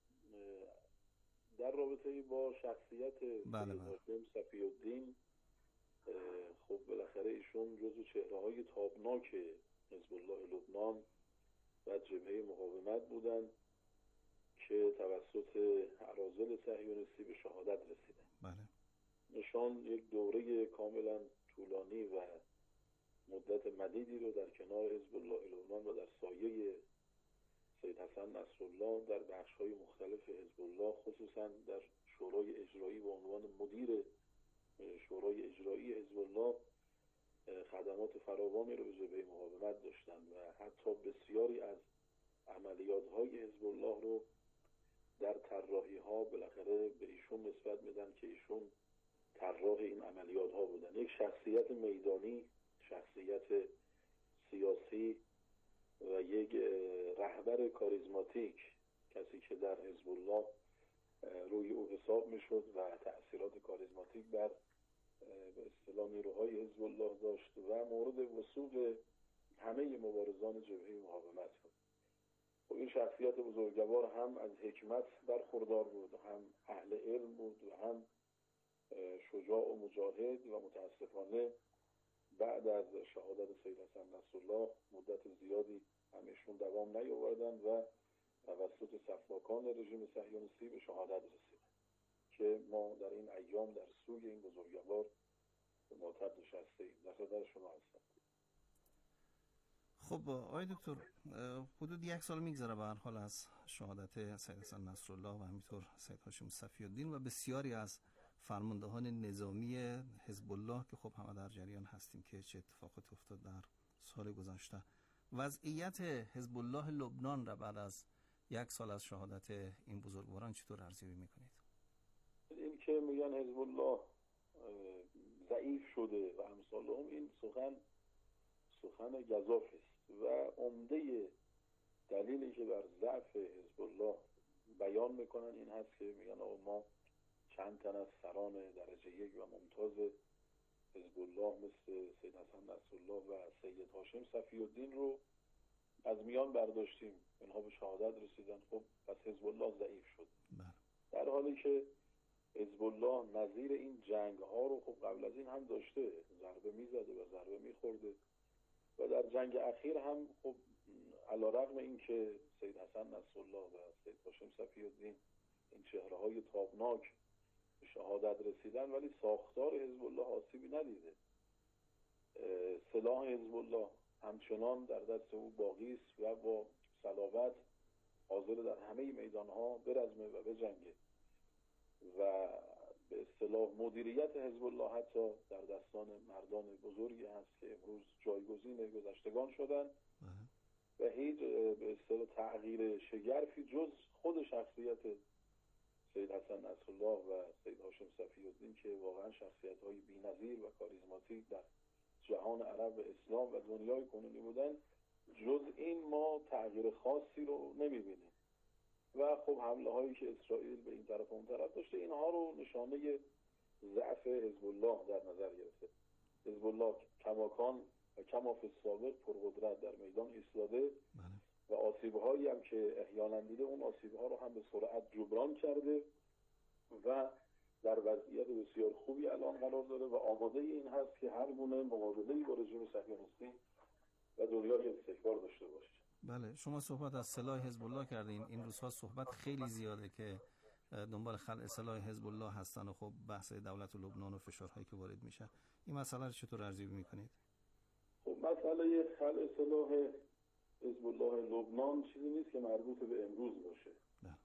در رابطه با شخصیت بله بله. صفی الدین، خب بالاخره ایشون جزو چهره‌های تابناک حزب الله لبنان و جبهه مقاومت بودند که توسط اراذل صهیونیستی به شهادت رسیدند. بله. نشان یک دوره کاملا طولانی و مدت مدیدی رو در کنار حزب الله لبنان و در سایه سید حسن نصرالله در بخش‌های مختلف حزب الله، خصوصا در شورای اجرایی به عنوان مدیر شورای اجرایی حزب الله خدمات فراوانی رو به جبهه مقاومت داشتند و حتی بسیاری از عملیات‌های حزب الله رو در طراحی‌ها بالاخره به ایشون نسبت میدن که ایشون طراح این عملیات‌ها بودن. یک شخصیت میدانی، شخصیت سیاسی و یک رهبر کاریزماتیک، کسی که در حزب الله روی او حساب میشد و تأثیرات کاریزماتیک بر به اصطلاح نیروهای حزب الله داشت و مورد وثوق همه مبارزان جبهه مقاومت بود. و این شخصیت بزرگوار هم از حکمت برخوردار بود، هم اهل علم بود و هم شجاع و مجاهد و متاسفانه بعد از شهادت سید حسن نصرالله مدت زیادی همشون دوام نیاوردن و توسط سفاکان رژیم صهیونیستی به شهادت رسیدن که ما در این ایام در سوی این بزرگوار به ماتب نشسته ایم. در خدمت شما هستم. خب آقای دکتر، حدود یک سال میگذره به هر حال از شهادت سید حسن نصرالله و همینطور سید هاشم صفی الدین و بسیاری از فرماندهان نظامی حزب الله که خب همه در جریان هستیم که چه اتفاقات افتاد در سال گذشته. وضعیت حزب الله لبنان را بعد از یک سال از شهادت این بزرگواران چطور ارزیابی میکنید؟ این که میگن حزب الله ضعیف شده و امثال هم، این سخن سخن گزاف است و عمده دلیلی که بر ضعف حزب الله بیان میکنن این هست که میگن آقا ما چند تن از سران درجه یک و ممتاز حزب الله مثل سید حسن نصرالله و سید هاشم صفی الدین رو از میان برداشتیم، اینها به شهادت رسیدن. خب پس حزب الله ضعیف شد. در حالی که حزب الله نظیر این جنگ ها رو خب قبل از این هم داشته، ضربه میزده و ضربه میخورده و در جنگ اخیر هم خب علیرغم این که سید حسن نصرالله و سید هاشم صفی الدین این چهره های تابناک به شهادت رسیدن، ولی ساختار حزب الله آسیبی ندیده. سلاح حزب الله همچنان در دست او باقی است و با صلابت حاضر در همه میدانها برزمه و بجنگه و به اصطلاح مدیریت حزب الله حتی در دستان مردان بزرگی هست که امروز جایگزین گذشتگان شدن و هیچ به اصطلاح تغییر شگرفی جز خود شخصیت سید حسن نصرالله و سید هاشم صفی الدین که واقعا شخصیت‌های بی‌نظیر و کاریزماتیک در جهان عرب و اسلام و دنیای کنونی بودن، جز این ما تغییر خاصی رو نمی‌بینیم. و خب حمله هایی که اسرائیل به این طرف و اون طرف داشته، اینها رو نشانه ضعف حزب الله در نظر گرفته. حزب الله کماکان و کما فی السابق پرقدرت در میدان ایستاده و آسیب‌هایی هم که احیانا دیده اون آسیب‌ها رو هم به سرعت جبران کرده و در وضعیت بسیار خوبی الان قرار داره و آماده این هست که هر گونه مقابله‌ای با رژیم صهیونیستی و دنیای استکبار داشته باشه. بله، شما صحبت از سلاح حزب الله کردین. این روزها صحبت خیلی زیاده که دنبال خلع سلاح حزب الله هستن و خب بحث دولت لبنان و فشارهایی که وارد میشه، این مسئله رو چطور ارزیابی میکنید؟ خب مسئله خلع سلاح حزب الله لبنان چیزی نیست که مربوط به امروز باشه. ده.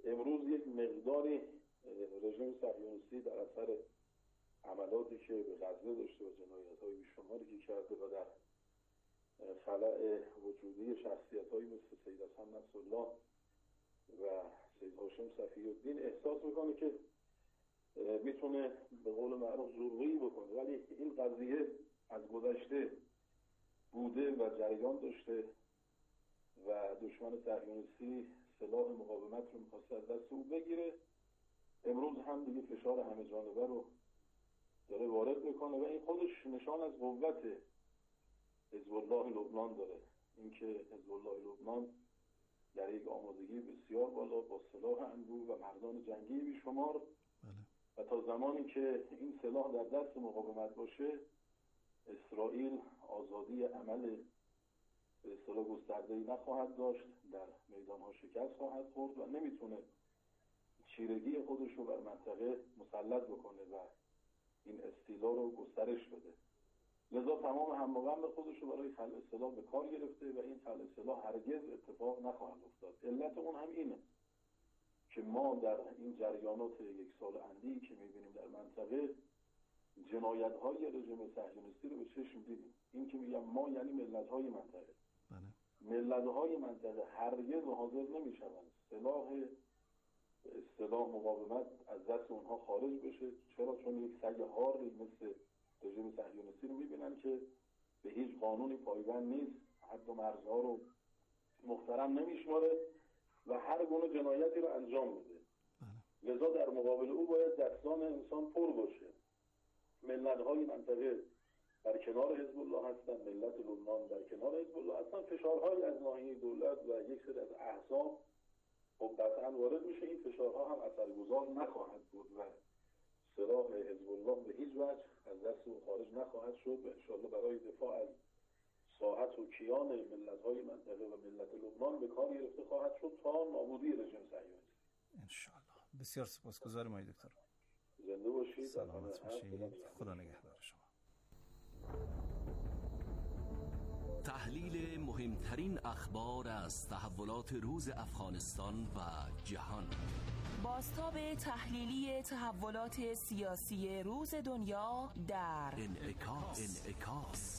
امروز یک مقداری رژیم صهیونیستی در اثر عملاتی که به غزه داشته و جنایت‌های بیشماری که کرده و در خلأ وجودی شخصیت‌هایی مثل سید حسن نصرالله و سید هاشم صفی الدین احساس میکنه که میتونه به قول معروف زورگویی بکنه، ولی این قضیه از گذشته بوده و جریان داشته و دشمن صهیونیستی سلاح مقاومت رو می‌خواسته از دست او بگیره. امروز هم دیگه فشار همه جانبه رو داره وارد میکنه و این خودش نشان از قوت حزب الله لبنان داره، اینکه حزب الله لبنان در یک آمادگی بسیار بالا با سلاح انبوه و مردان جنگی بیشمار و تا زمانی که این سلاح در دست مقاومت باشه اسرائیل آزادی عمل به اصطلاح گسترده‌ای نخواهد داشت، در میدان‌ها شکست خواهد خورد و نمیتونه چیرگی خودش رو بر منطقه مسلط بکنه و این استیلا رو گسترش بده. لذا تمام هم و غم خودش رو برای خلع سلاح به کار گرفته و این خلع سلاح هرگز اتفاق نخواهد افتاد. علت اون هم اینه که ما در این جریانات یک سال اندی که میبینیم در منطقه جنایت‌های رژیم صهیونیستی رو به چشم دیدیم. این که میگم ما یعنی ملت‌های منطقه. بله. ملت‌های منطقه هرگز حاضر نمیشوند سلاح اصطلاح مقاومت از دست اونها خارج بشه. چرا؟ چون یک سگ هاری مثل رژیم صهیونیستی رو میبینن که به هیچ قانونی پایبند نیست، حتی مرزها رو محترم نمیشماره و هر گونه جنایتی رو انجام میده. لذا در مقابل او باید دستان انسان پر باشه. ملت‌های منطقه در کنار حزب الله هستن، ملت لبنان در کنار حزب الله هستن. فشارهای از ناحیه دولت و یک سری از احزاب خب قطعا وارد میشه. این فشارها هم اثرگذار نخواهد بود و سلاح حزب الله به هیچ وجه از دست اون خارج نخواهد شد و انشاءالله برای دفاع از ساحت و کیان ملت‌های منطقه و ملت لبنان به کار گرفته خواهد شد تا نابودی رژیم صهیونیستی. انشاءالله. بسیار سپاسگزارم آقای دکتر. زنده باشید. سلامت باشید. خدا نگهدار شما. تحلیل مهمترین اخبار از تحولات روز افغانستان و جهان. بازتاب تحلیلی تحولات سیاسی روز دنیا در انعکاس. انعکاس.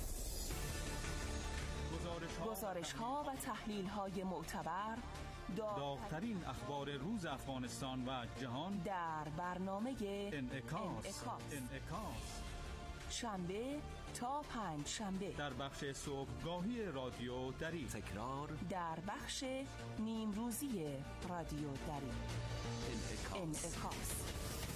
گزارش ها و تحلیل های معتبر، داغ‌ترین اخبار روز افغانستان و جهان در برنامه انعکاس. انعکاس. انعکاس. شنبه تا پنج شنبه در بخش صبحگاهی رادیو دری، تکرار در بخش نیم روزی رادیو دری. انعکاس. انعکاس.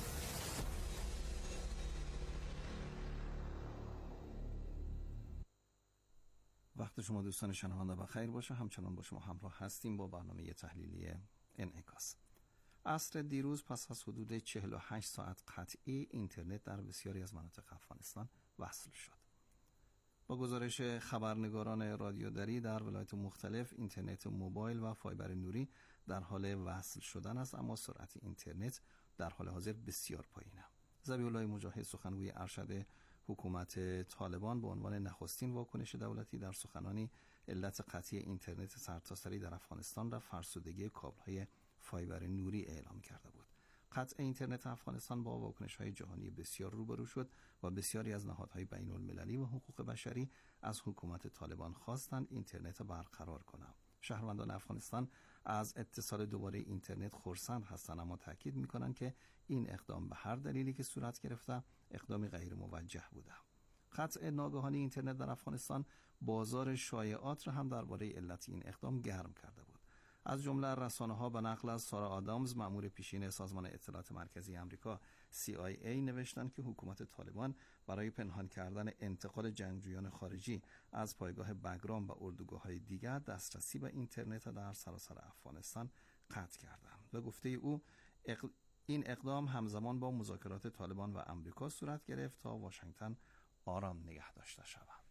وقت شما دوستان شنونده بخیر باشه. همچنان با شما همراه هستیم با برنامه تحلیلی انعکاس. عصر دیروز پس از حدود چهل و هشت ساعت قطعی اینترنت در بسیاری از مناطق افغانستان وصل شد. با گزارش خبرنگاران رادیو دری در ولایت مختلف اینترنت موبایل و فایبر نوری در حال وصل شدن است، اما سرعت اینترنت در حال حاضر بسیار پایینه. ذبیح الله مجاهد سخنگوی ارشد حکومت طالبان به عنوان نخستین واکنش دولتی در سخنانی علت قطعی اینترنت سرتاسری در افغانستان را فرسودگی کابل‌های فایبر نوری اعلام کرده بود. قطع اینترنت افغانستان با واکنش‌های جهانی بسیار روبرو شد و بسیاری از نهادهای بین‌المللی و حقوق بشری از حکومت طالبان خواستند اینترنت برقرار کنند. شهروندان افغانستان از اتصال دوباره اینترنت خرسند هستند، اما تاکید می‌کنند که این اقدام به هر دلیلی که صورت گرفته اقدامی غیر موجه بوده. قطع ناگهانی اینترنت در افغانستان بازار شایعات را هم درباره علت این اقدام گرم کرده بود. از جمله رسانه‌ها به نقل از سارا آدامز، مأمور پیشین سازمان اطلاعات مرکزی آمریکا سی آی ای نوشتند که حکومت طالبان برای پنهان کردن انتقال جنگجویان خارجی از پایگاه بگرام و اردوگاه‌های دیگر دسترسی به اینترنت در سراسر افغانستان قطع کردند. به گفته او اقل... این اقدام همزمان با مذاکرات طالبان و آمریکا صورت گرفت تا واشنگتن آرام نگه داشته شود.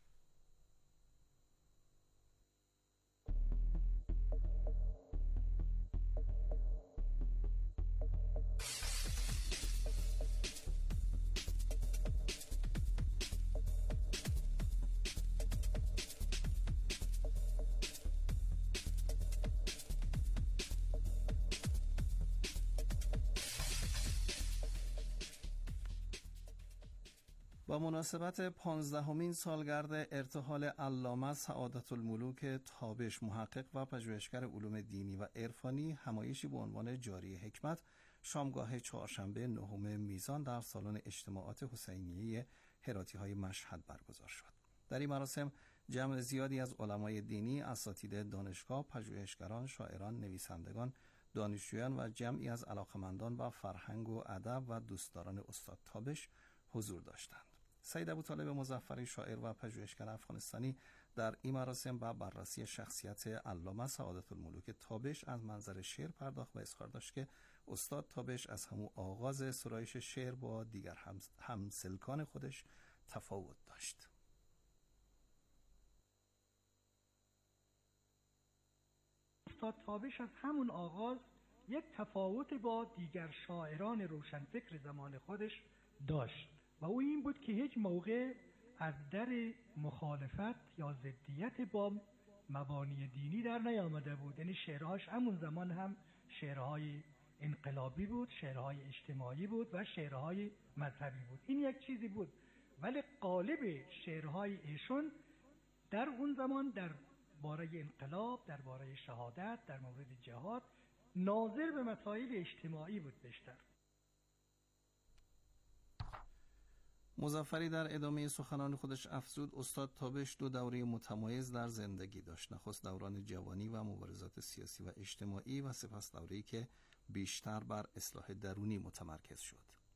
با مناسبت پانزدهمین سالگرد ارتحال علامه سعادت الملوک تابش، محقق و پژوهشگر علوم دینی و عرفانی، همایشی به عنوان جاری حکمت شامگاه چهارشنبه نهم میزان در سالن اجتماعات حسینیه هراتی‌های مشهد برگزار شد. در این مراسم جمع زیادی از علمای دینی، اساتید دانشگاه، پژوهشگران، شاعران، نویسندگان، دانشجویان و جمعی از علاقمندان و فرهنگ و ادب و دوستداران استاد تابش حضور داشتند. سید ابوطالب مظفری، شاعر و پژوهشگر افغانستانی، در این مراسم با بررسی شخصیت علامه سعادت الملوک تابش از منظر شعر پرداخت و اظهار داشت که استاد تابش از همون آغاز سرایش شعر با دیگر همسلکان خودش تفاوت داشت. استاد تابش از همون آغاز یک تفاوت با دیگر شاعران روشنفکر زمان خودش داشت و او این بود که هیچ موقع از در مخالفت یا ضدیت با مبانی دینی در نیامده بود. یعنی شعرهاش همون زمان هم شعرهای انقلابی بود، شعرهای اجتماعی بود و شعرهای مذهبی بود. این یک چیزی بود، ولی قالب شعرهای ایشون در اون زمان در باره انقلاب، در باره شهادت، در مورد جهاد ناظر به مسائل اجتماعی بود بیشتر. مظفری در ادامه سخنان خودش افزود استاد تابش دو دوره متمایز در زندگی داشت. نخست دوران جوانی و مبارزات سیاسی و اجتماعی و سپس دوره‌ای که بیشتر بر اصلاح درونی متمرکز شد.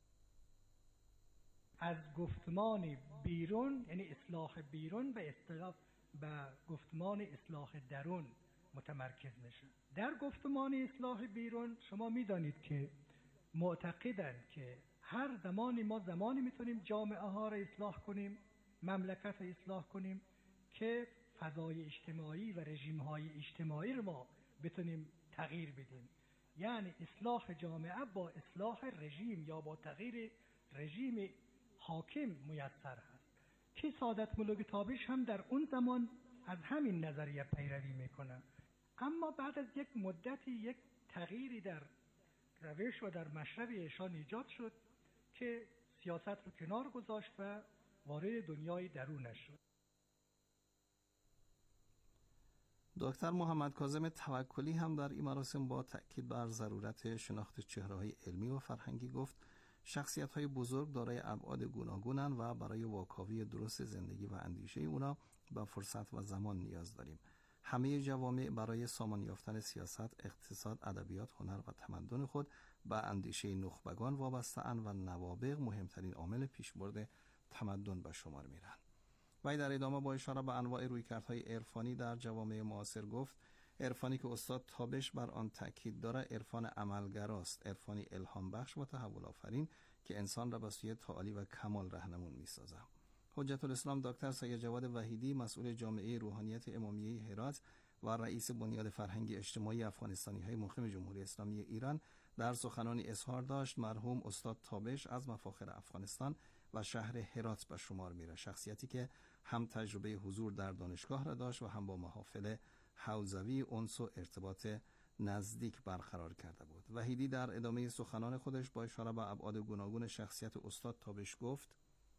از گفتمان بیرون، یعنی اصلاح بیرون، به اصطلاح به گفتمان اصلاح درون متمرکز میشه. در گفتمان اصلاح بیرون شما میدانید که معتقدند که هر زمانی ما زمانی میتونیم جامعه ها را اصلاح کنیم، مملکت را اصلاح کنیم که فضای اجتماعی و رژیم های اجتماعی رو ما بتونیم تغییر بدیم. یعنی اصلاح جامعه با اصلاح رژیم یا با تغییر رژیم حاکم میسر هست که سعادت ملوک تابش هم در اون زمان از همین نظریه پیروی میکنه. اما بعد از یک مدتی یک تغییری در روش و در مشرب ایشان ایجاد شد که سیاست رو کنار گذاشت و وارد دنیای درونش شد. دکتر محمد کاظم توکلی هم در این مراسم با تأکید بر ضرورت شناخت چهره‌های علمی و فرهنگی گفت شخصیت‌های بزرگ دارای ابعاد گوناگونند و برای واکاوی درست زندگی و اندیشه اونا با فرصت و زمان نیاز داریم. همه جوامع برای سامان یافتن سیاست، اقتصاد، ادبیات، هنر و تمدن خود به اندیشه نخبگان وابسته‌اند و نوابغ مهمترین عامل پیشبرد تمدن به شمار میرن. و در ادامه با اشاره به انواع رویکردهای عرفانی در جوامع معاصر گفت عرفانی که استاد تابش بر آن تاکید داره عرفان عملگراست، عرفانی الهام بخش و تحول آفرین که انسان را به سوی تعالی و کمال راهنمون میسازه. حجت الاسلام دکتر سید جواد وحیدی، مسئول جامعه روحانیت امامیه هرات و رئیس بنیاد فرهنگی اجتماعی افغانستانی‌های مقیم جمهوری اسلامی ایران، در سخنانی اظهار داشت مرحوم استاد تابش از مفاخر افغانستان و شهر هرات به شمار میره، شخصیتی که هم تجربه حضور در دانشگاه را داشت و هم با محافل حوزوی انس و ارتباط نزدیک برقرار کرده بود. وحیدی در ادامه سخنان خودش با اشاره به ابعاد گوناگون شخصیت استاد تابش گفت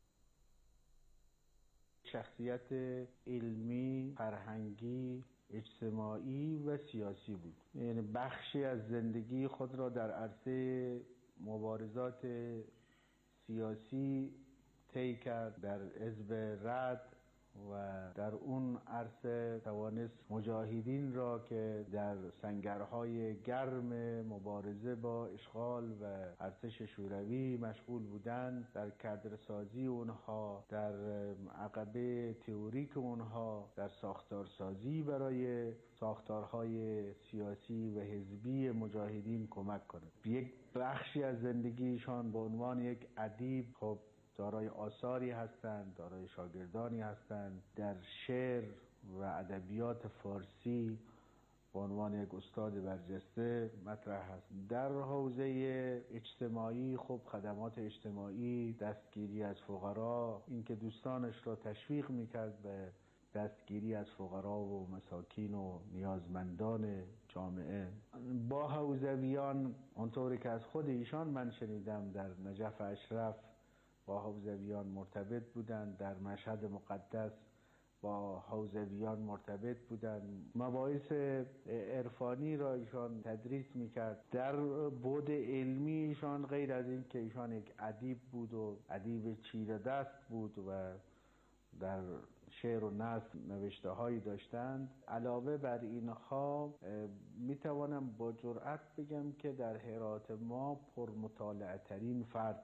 شخصیت علمی، فرهنگی، اجتماعی و سیاسی بود. یعنی بخشی از زندگی خود را در عرصه مبارزات سیاسی طی کرد، در حزب رد و در اون عرصه توانست مجاهدین را که در سنگرهای گرم مبارزه با اشغال و ارتش شوروی مشغول بودند، در کادرسازی اونها، در عقبه تئوریک اونها، در ساختارسازی برای ساختارهای سیاسی و حزبی مجاهدین کمک کنند. یک بخشی از زندگیشان به عنوان یک ادیب خب دارای آثاری هستند، دارای شاگردانی هستند، در شعر و ادبیات فارسی به عنوان یک استاد برجسته مطرح هست. در حوزه اجتماعی خب خدمات اجتماعی، دستگیری از فقرا، اینکه دوستانش را تشویق میکرد به دستگیری از فقرا و مساکین و نیازمندان جامعه. با حوزویان اونطوری که از خود ایشان من شنیدم در نجف اشرف با حوزویان مرتبط بودند، در مشهد مقدس با حوزویان مرتبط بودند. مباحث عرفانی را ایشان تدریس میکرد. در بعد علمی ایشان غیر از این که ایشان یک ادیب بود و ادیب چیره دست بود و در شعر و نثر نوشته هایی داشتند، علاوه بر اینها میتوانم با جرأت بگم که در هرات ما پرمطالعه ترین فرد.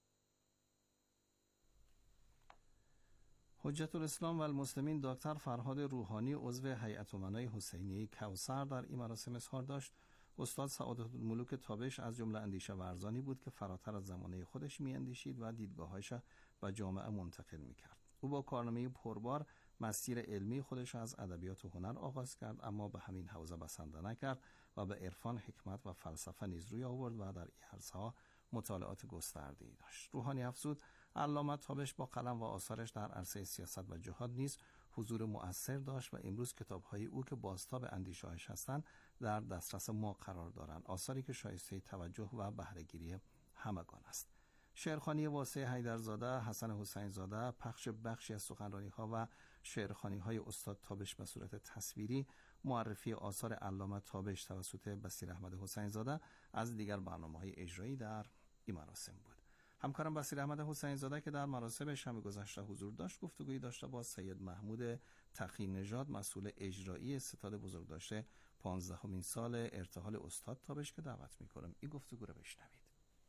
حجت الاسلام و المسلمین دکتر فرهاد روحانی عضو هیئت امنای حسینیه کوثر در این مراسم اظهار داشت. استاد سعادت الملوک تابش از جمله اندیشه ورزانی بود که فراتر از زمانه خودش میاندیشید و دیدگاه‌هایش به جامعه منتقل میکرد. او با کارنامه پربار مسیر علمی خودش از ادبیات و هنر آغاز کرد، اما به همین حوزه بسنده نکرد و به عرفان، حکمت و فلسفه نیز روی آورد و در این عرصه‌ها مطالعات گسترده‌ای داشت. روحانی افزود علامه تابش با قلم و آثارش در عرصه سیاست و جهاد نیز حضور مؤثر داشت و امروز کتاب‌های او که بازتاب اندیشه‌هایش هستند در دسترس ما قرار دارند، آثاری که شایسته توجه و بهره‌گیری همگان است. شعرخوانی واسع حیدرزاده، حسن حسین زاده، پخش بخشی از سخنرانی‌ها و شعرخوانی‌های استاد تابش به صورت تصویری، معرفی آثار علامه تابش توسط بصیر احمد حسین زاده از دیگر برنامه‌های اجرایی در این مراسم بود. همکارم بصیر احمد حسین زاده که در مراسم شب گذشته حضور داشت، گفتگویی داشته با سید محمود تقی نژاد، مسئول اجرایی ستاد بزرگداشت پانزدهمین سال ارتحال استاد تابش که دعوت می‌کنم این گفتگو رو بشنوید.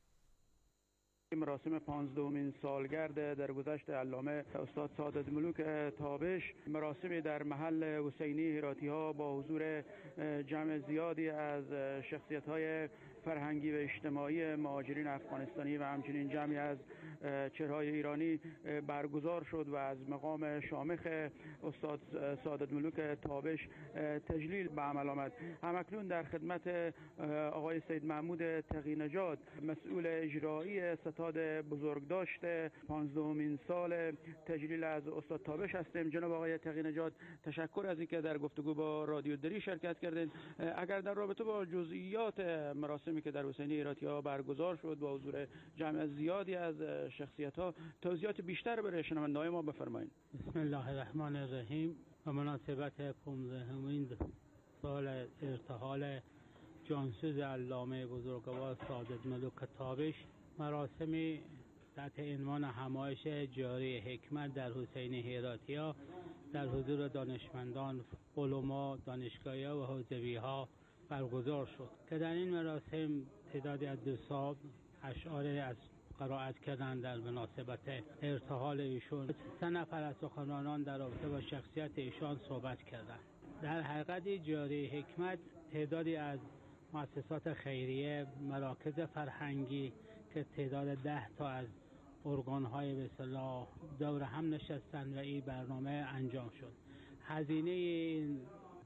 مراسم پانزدهمین سالگرد درگذشت علامه استاد سعادت الملوک تابش، مراسم در محل حسینی هراتی ها با حضور جمع زیادی از شخصیت های فرهنگی و اجتماعی مهاجرین افغانستانی و همچنین جمعی از چهره‌های ایرانی برگزار شد و از مقام شامخ استاد سعادت الملوک تابش تجلیل به عمل آمد. همکنون در خدمت آقای سید محمود تقی نژاد، مسئول اجرایی ستاد بزرگداشت پانزدهمین سال تجلیل از استاد تابش هستیم. جناب آقای تقی نژاد، تشکر از اینکه در گفتگو با رادیو دری شرکت کردین. اگر در رابطه با جزئیات مراسمی که در حسینی هراتی‌ها برگزار شد با حضور جمع زیادی از شخصیت‌ها توضیحات بیشتر برای شنونده‌های ما بفرمایید. بسم الله الرحمن الرحیم. به مناسبت پانزدهمین سال ارتحال جانسوز علامه بزرگوار سعادت الملوک تابش، مراسمی تحت عنوان همایش جاری حکمت در حسینی هراتی‌ها در حضور دانشمندان، علما، دانشگاهی‌ها و حوزوی‌ها برگزار شد که در این مراسم تعدادی از دوستان اشعار از قرائت کردند در مناسبت ارتحال ایشون. سه نفر از سخنرانان در رابطه با شخصیت ایشان صحبت کردند. در حقیقت جاری حکمت تعدادی از مؤسسات خیریه، مراکز فرهنگی که تعداد ده تا از ارگان‌های به اصطلاح دور هم نشستند و این برنامه انجام شد. هزینه این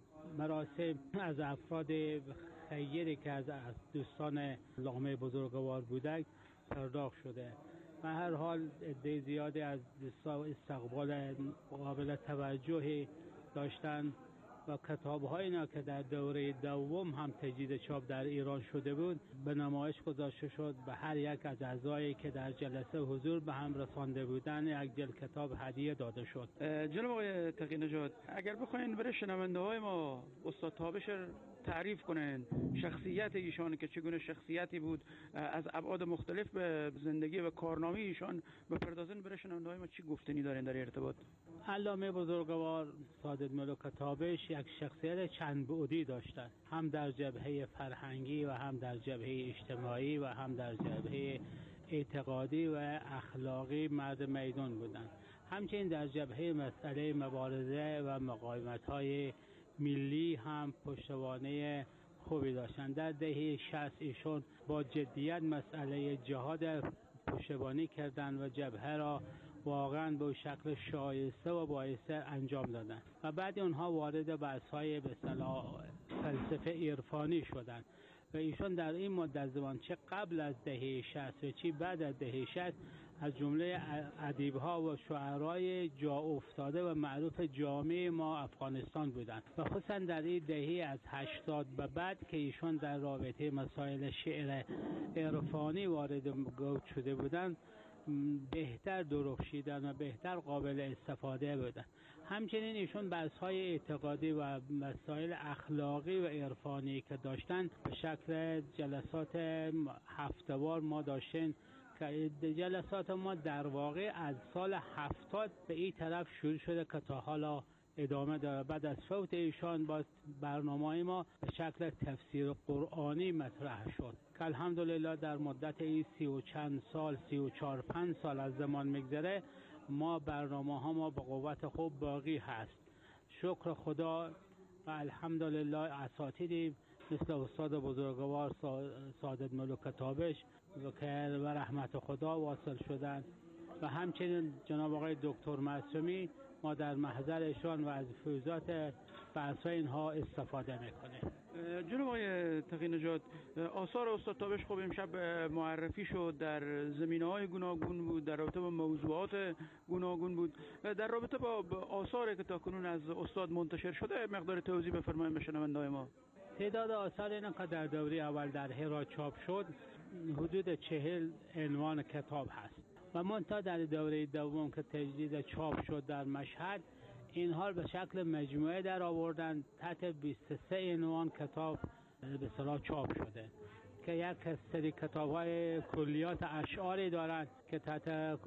مراسم از افراد خیری که از دوستان علامه بزرگوار بودند پرداخت شده و هر حال عده زیادی از دوستان استقبال قابل توجهی داشتند و کتاب‌هایی که در دوره دوم هم تجدید چاپ در ایران شده بود به نمایش گذاشته شد. به هر یک از اعضایی که در جلسه حضور به هم رسانده بودند یک جلد کتاب هدیه داده شد. جناب آقای تقی نژاد، اگر بخواید برای شنونده‌های ما استاد تابش تعریف کنن، شخصیت ایشان که چگونه شخصیتی بود، از ابعاد مختلف به زندگی و کارنامه ایشان بپردازن، برای شنونده‌های ما چی گفتنی دارین در ارتباط؟ علامه بزرگوار سعادت الملوک تابش یک شخصیت چند بعدی داشتند، هم در جبهه فرهنگی و هم در جبهه اجتماعی و هم در جبهه اعتقادی و اخلاقی مرد میدان بودند. همچنین در جبهه مسئله مبارزه و مقاومت‌های ملی هم پشتوانه خوبی داشتند. در دهه شصت ایشون با جدیت مسئله جهاد پشتوانه کردند و جبهه را واقعا به شکل شایسته و بایسته انجام دادند و بعد اونها وارد بحث‌های به اصطلاح فلسفه عرفانی شدند و ایشون در این مدت زمان چه قبل از دهه شصت و چه بعد از دهه شصت از جمله ادیب‌ها و شاعرای جا افتاده و معروف جامعه ما افغانستان بودند و خصوصا در این دهه از هشتاد به بعد که ایشون در رابطه مسائل شعر عرفانی وارد گوت شده بودند، بهتر درخشیدن و بهتر قابل استفاده بودن. همچنین ایشون بحث‌های اعتقادی و مسائل اخلاقی و عرفانی که داشتن به شکل جلسات هفته‌وار ما داشتیم که جلسات ما در واقع از سال هفتاد به این طرف شروع شده که تا حالا ادامه داره. بعد از فوت ایشان باز برنامه‌های ما به شکل تفسیر قرآنی مطرح شد که الحمدلله در مدت این سی و چند سال سی و چهار پنج سال از زمان میگذره ما برنامه ها ما به قوت خوب باقی هست. شکر خدا و الحمدلله اساتیدی مثل استاد بزرگوار سعادت ملوک تابش که و رحمت خدا واصل شدن و همچنین جناب آقای دکتر معصومی ما در محضرشان و از فیوزات بحث‌های اینها استفاده میکنه. جناب آقای تقی نژاد، آثار استاد تابش خوب امشب معرفی شد، در زمینه‌های گوناگون بود، در رابطه با موضوعات گوناگون بود. در رابطه با آثاری که تاکنون از استاد منتشر شده مقدار توضیح بفرمایید به شنونده‌های ما. تعداد آثار اینا که در دوره اول در هرات چاپ شد حدود چهل عنوان کتاب هست و منتها در دوره دوم که تجدید چاپ شد در مشهد اینها به شکل مجموعه در آوردن تحت بیست و سه عنوان کتاب به اصطلاح چاپ شده که یک سری کتاب‌های کلیات اشعاری دارند که تحت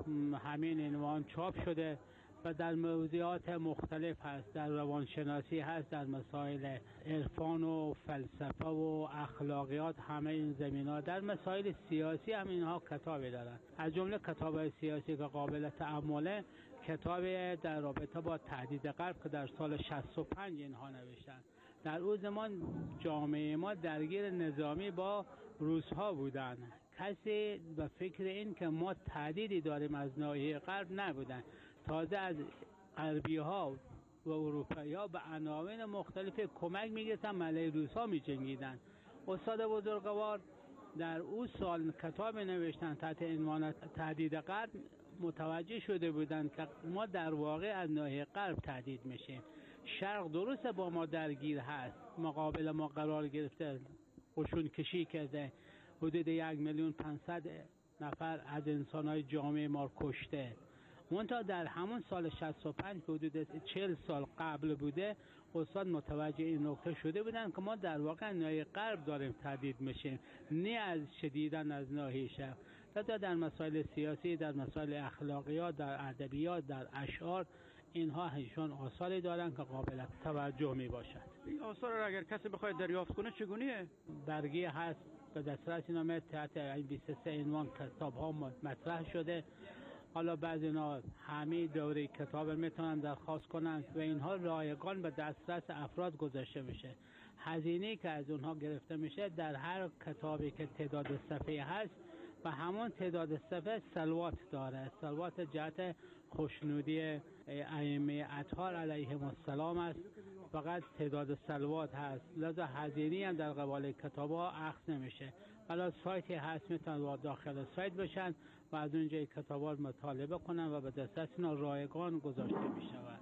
همین عنوان چاپ شده و در موضوعات مختلف هست، در روانشناسی هست، در مسائل عرفان و فلسفه و اخلاقیات، همه این زمینه‌ها، در مسائل سیاسی هم اینها کتابی دارند. از جمله کتاب سیاسی که قابل تأمله کتاب در رابطه با تهدید غرب که در سال شصت و پنج اینها نوشتن. در اون زمان جامعه ما درگیر نظامی با روس‌ها بودن، کسی به فکر این که ما تهدیدی داریم از ناحیه غرب نبودن. تازه از غربی ها و اروپایی ها به عناوین مختلف کمک میگرفتن، علیه روس‌ها میجنگیدن. استاد بزرگوار در اون سال کتاب نوشتن تحت عنوان تهدید غرب، متوجه شده بودند که ما در واقع از ناحیه غرب تهدید میشیم. شرق درست با ما درگیر هست، مقابل ما قرار گرفته، قشون کشی کرده، حدود یک میلیون پانصد نفر از انسان‌های جامعه ما کشته. منتها در همون سال شصت و پنج حدود چهل سال قبل بوده، استاد متوجه این نکته شده بودن که ما در واقع ناحیه غرب داریم تهدید میشیم، نه از شدیدن از ناحیه شرق. حتی در مسائل سیاسی، در مسائل اخلاقیات، در ادبیات، در اشعار، اینها ایشون آثاری دارن که قابل توجه می باشد. این آثار را اگر کسی بخواید دریافت کنه چگونه؟ برگی هست به دسترس نامه تحت بیست و سه عنوان کتاب ها مطرح شده. حالا بعضی اینا همه دوره کتاب میتونن درخواست کنن و اینها رایگان به دسترس افراد گذاشته میشه. هزینه که از اونها گرفته میشه در هر کتابی که تعداد صفحه هست و همون تعداد صفحه صلوات داره. صلوات جهت خوشنودی ائمه اطهار علیهم السلام است. فقط تعداد صلوات هست، لذا هزینه هم در قبال کتاب‌ها اخذ نمیشه. حالا سایتی هست میتونن داخل سایت بشن و از اونجا کتاب‌ها رو مطالعه کنن و به دسترس اینا رایگان گذاشته میشود.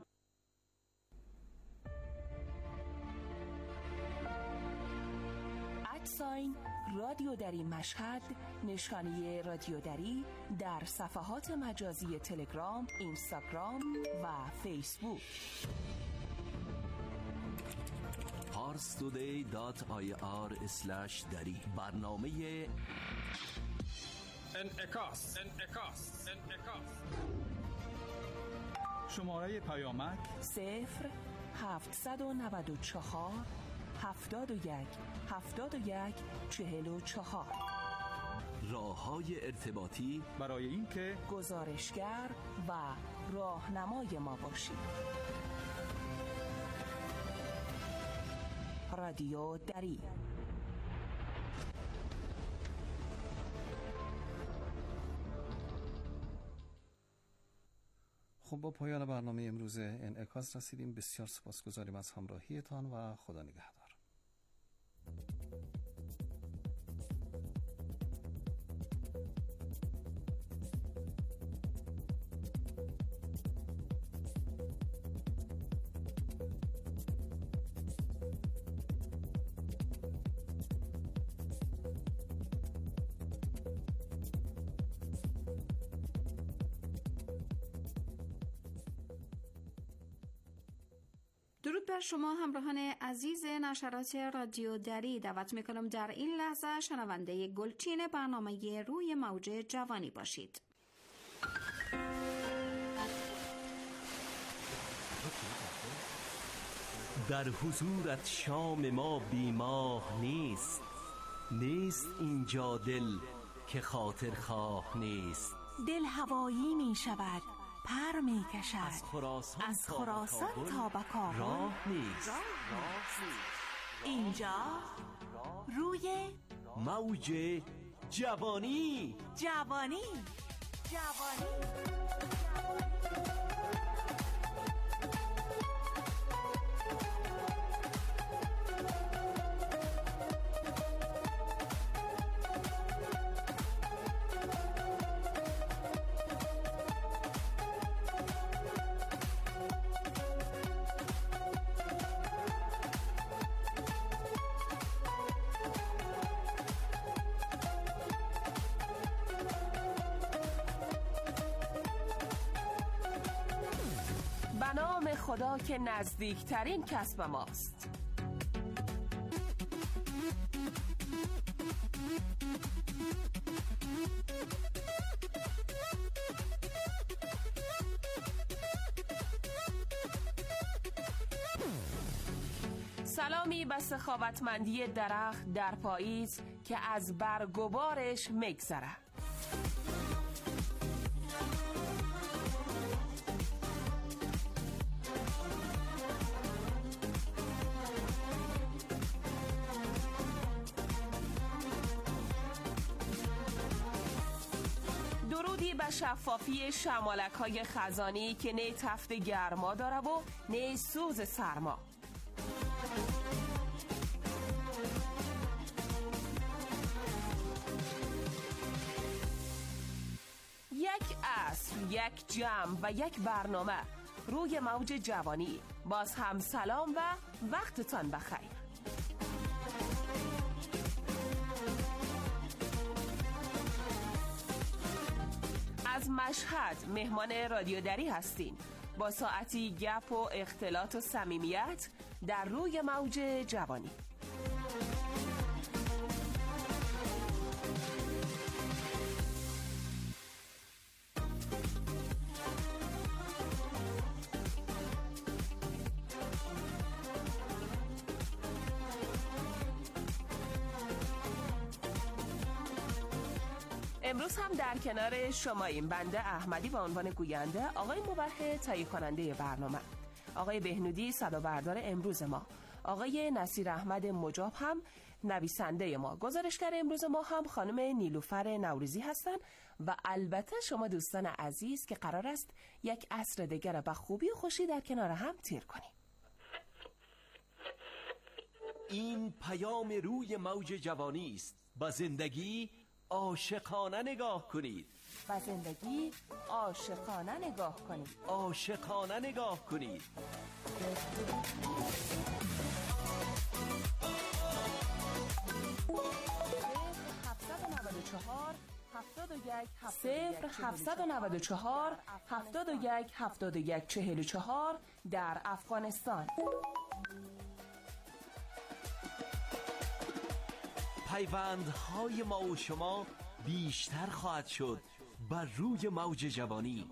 ادساین رادیو دری مشهد، نشانی رادیو دری در صفحات مجازی تلگرام، اینستاگرام و فیسبوک. پارس تودی دات آی آر اسلش دری. برنامه انعکاس انعکاس انعکاس شماره پیامک صفر هفتصد و نود و چهار هفتاد و یک هفتاد و یک چهل و چهار. راه‌های ارتباطی برای اینکه گزارشگر و راهنمای ما باشید. رادیو دری. خب با پایان برنامه امروز انعکاس رسیدیم. بسیار سپاسگزاریم از همراهیتان و خدا نگهدار. درود بر شما همراهان عزیز نشرات رادیو دری. دعوت میکنم در این لحظه شنونده گلچین برنامه روی موج جوانی باشید. در حضورت شام ما بیماه نیست، نیست اینجا دل که خاطر خواه نیست. دل هوایی می شود، پر می کشد، از خراسان, از خراسان تا به کابل راه نیست. اینجا روی موج جوانی. جوانی جوانی به نام خدا که نزدیکترین کسب ماست. سلامی به سخاوتمندی درخت در پاییز که از برگ و بارش میگذره. درودی به شفافی شمالک های خزانی که نه تفت گرما داره و نه سوز سرما. یک عصر، یک جمع و یک برنامه روی موج جوانی. باز هم سلام و وقتتان بخیر. از مشهد مهمان رادیو دری هستین با ساعتی گپ و اختلاط و صمیمیت در روی موج جوانی. امروز هم در کنار شماییم. بنده احمدی به عنوان گوینده، آقای مبرهه تهیه کننده برنامه، آقای بهنودی صدابردار امروز ما، آقای نصیر احمد مجاب هم نویسنده ما، گزارشگر امروز ما هم خانم نیلوفر نوروزی هستن و البته شما دوستان عزیز که قرار است یک عصر دیگر به خوبی و خوشی در کنار هم تیر کنیم. این پیام روی موج جوانی است. با زندگی عاشقانه نگاه کنید. با زندگی عاشقانه نگاه کنید. عاشقانه نگاه کنید. صفر هفتصد و نود و چهار هفتاد و یک هفتاد و یک چهل و چهار در افغانستان. پیوندهای ما و شما بیشتر خواهد شد بر روی موج جوانی.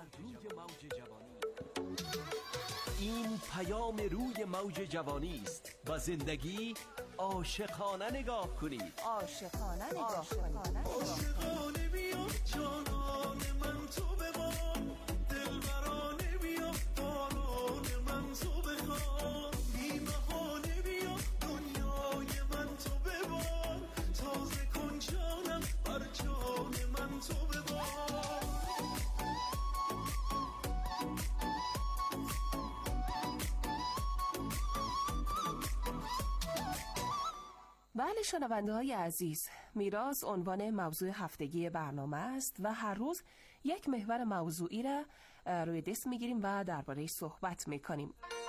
این پیام روی موج جوانی است. با زندگی عاشقانه نگاه کنید. عاشقانه نگاه کنید. عاشقانه بیا جانان من تو بمان، دلبرانه بیا باران من تو بخوان، بی بهانه بیا دنیای من تو ببار، تازه کن جانم بر جان من تو ببار. بله شنونده های عزیز، میراث عنوان موضوع هفتگی برنامه است و هر روز یک محور موضوعی را روی دست میگیریم و درباره صحبت میکنیم.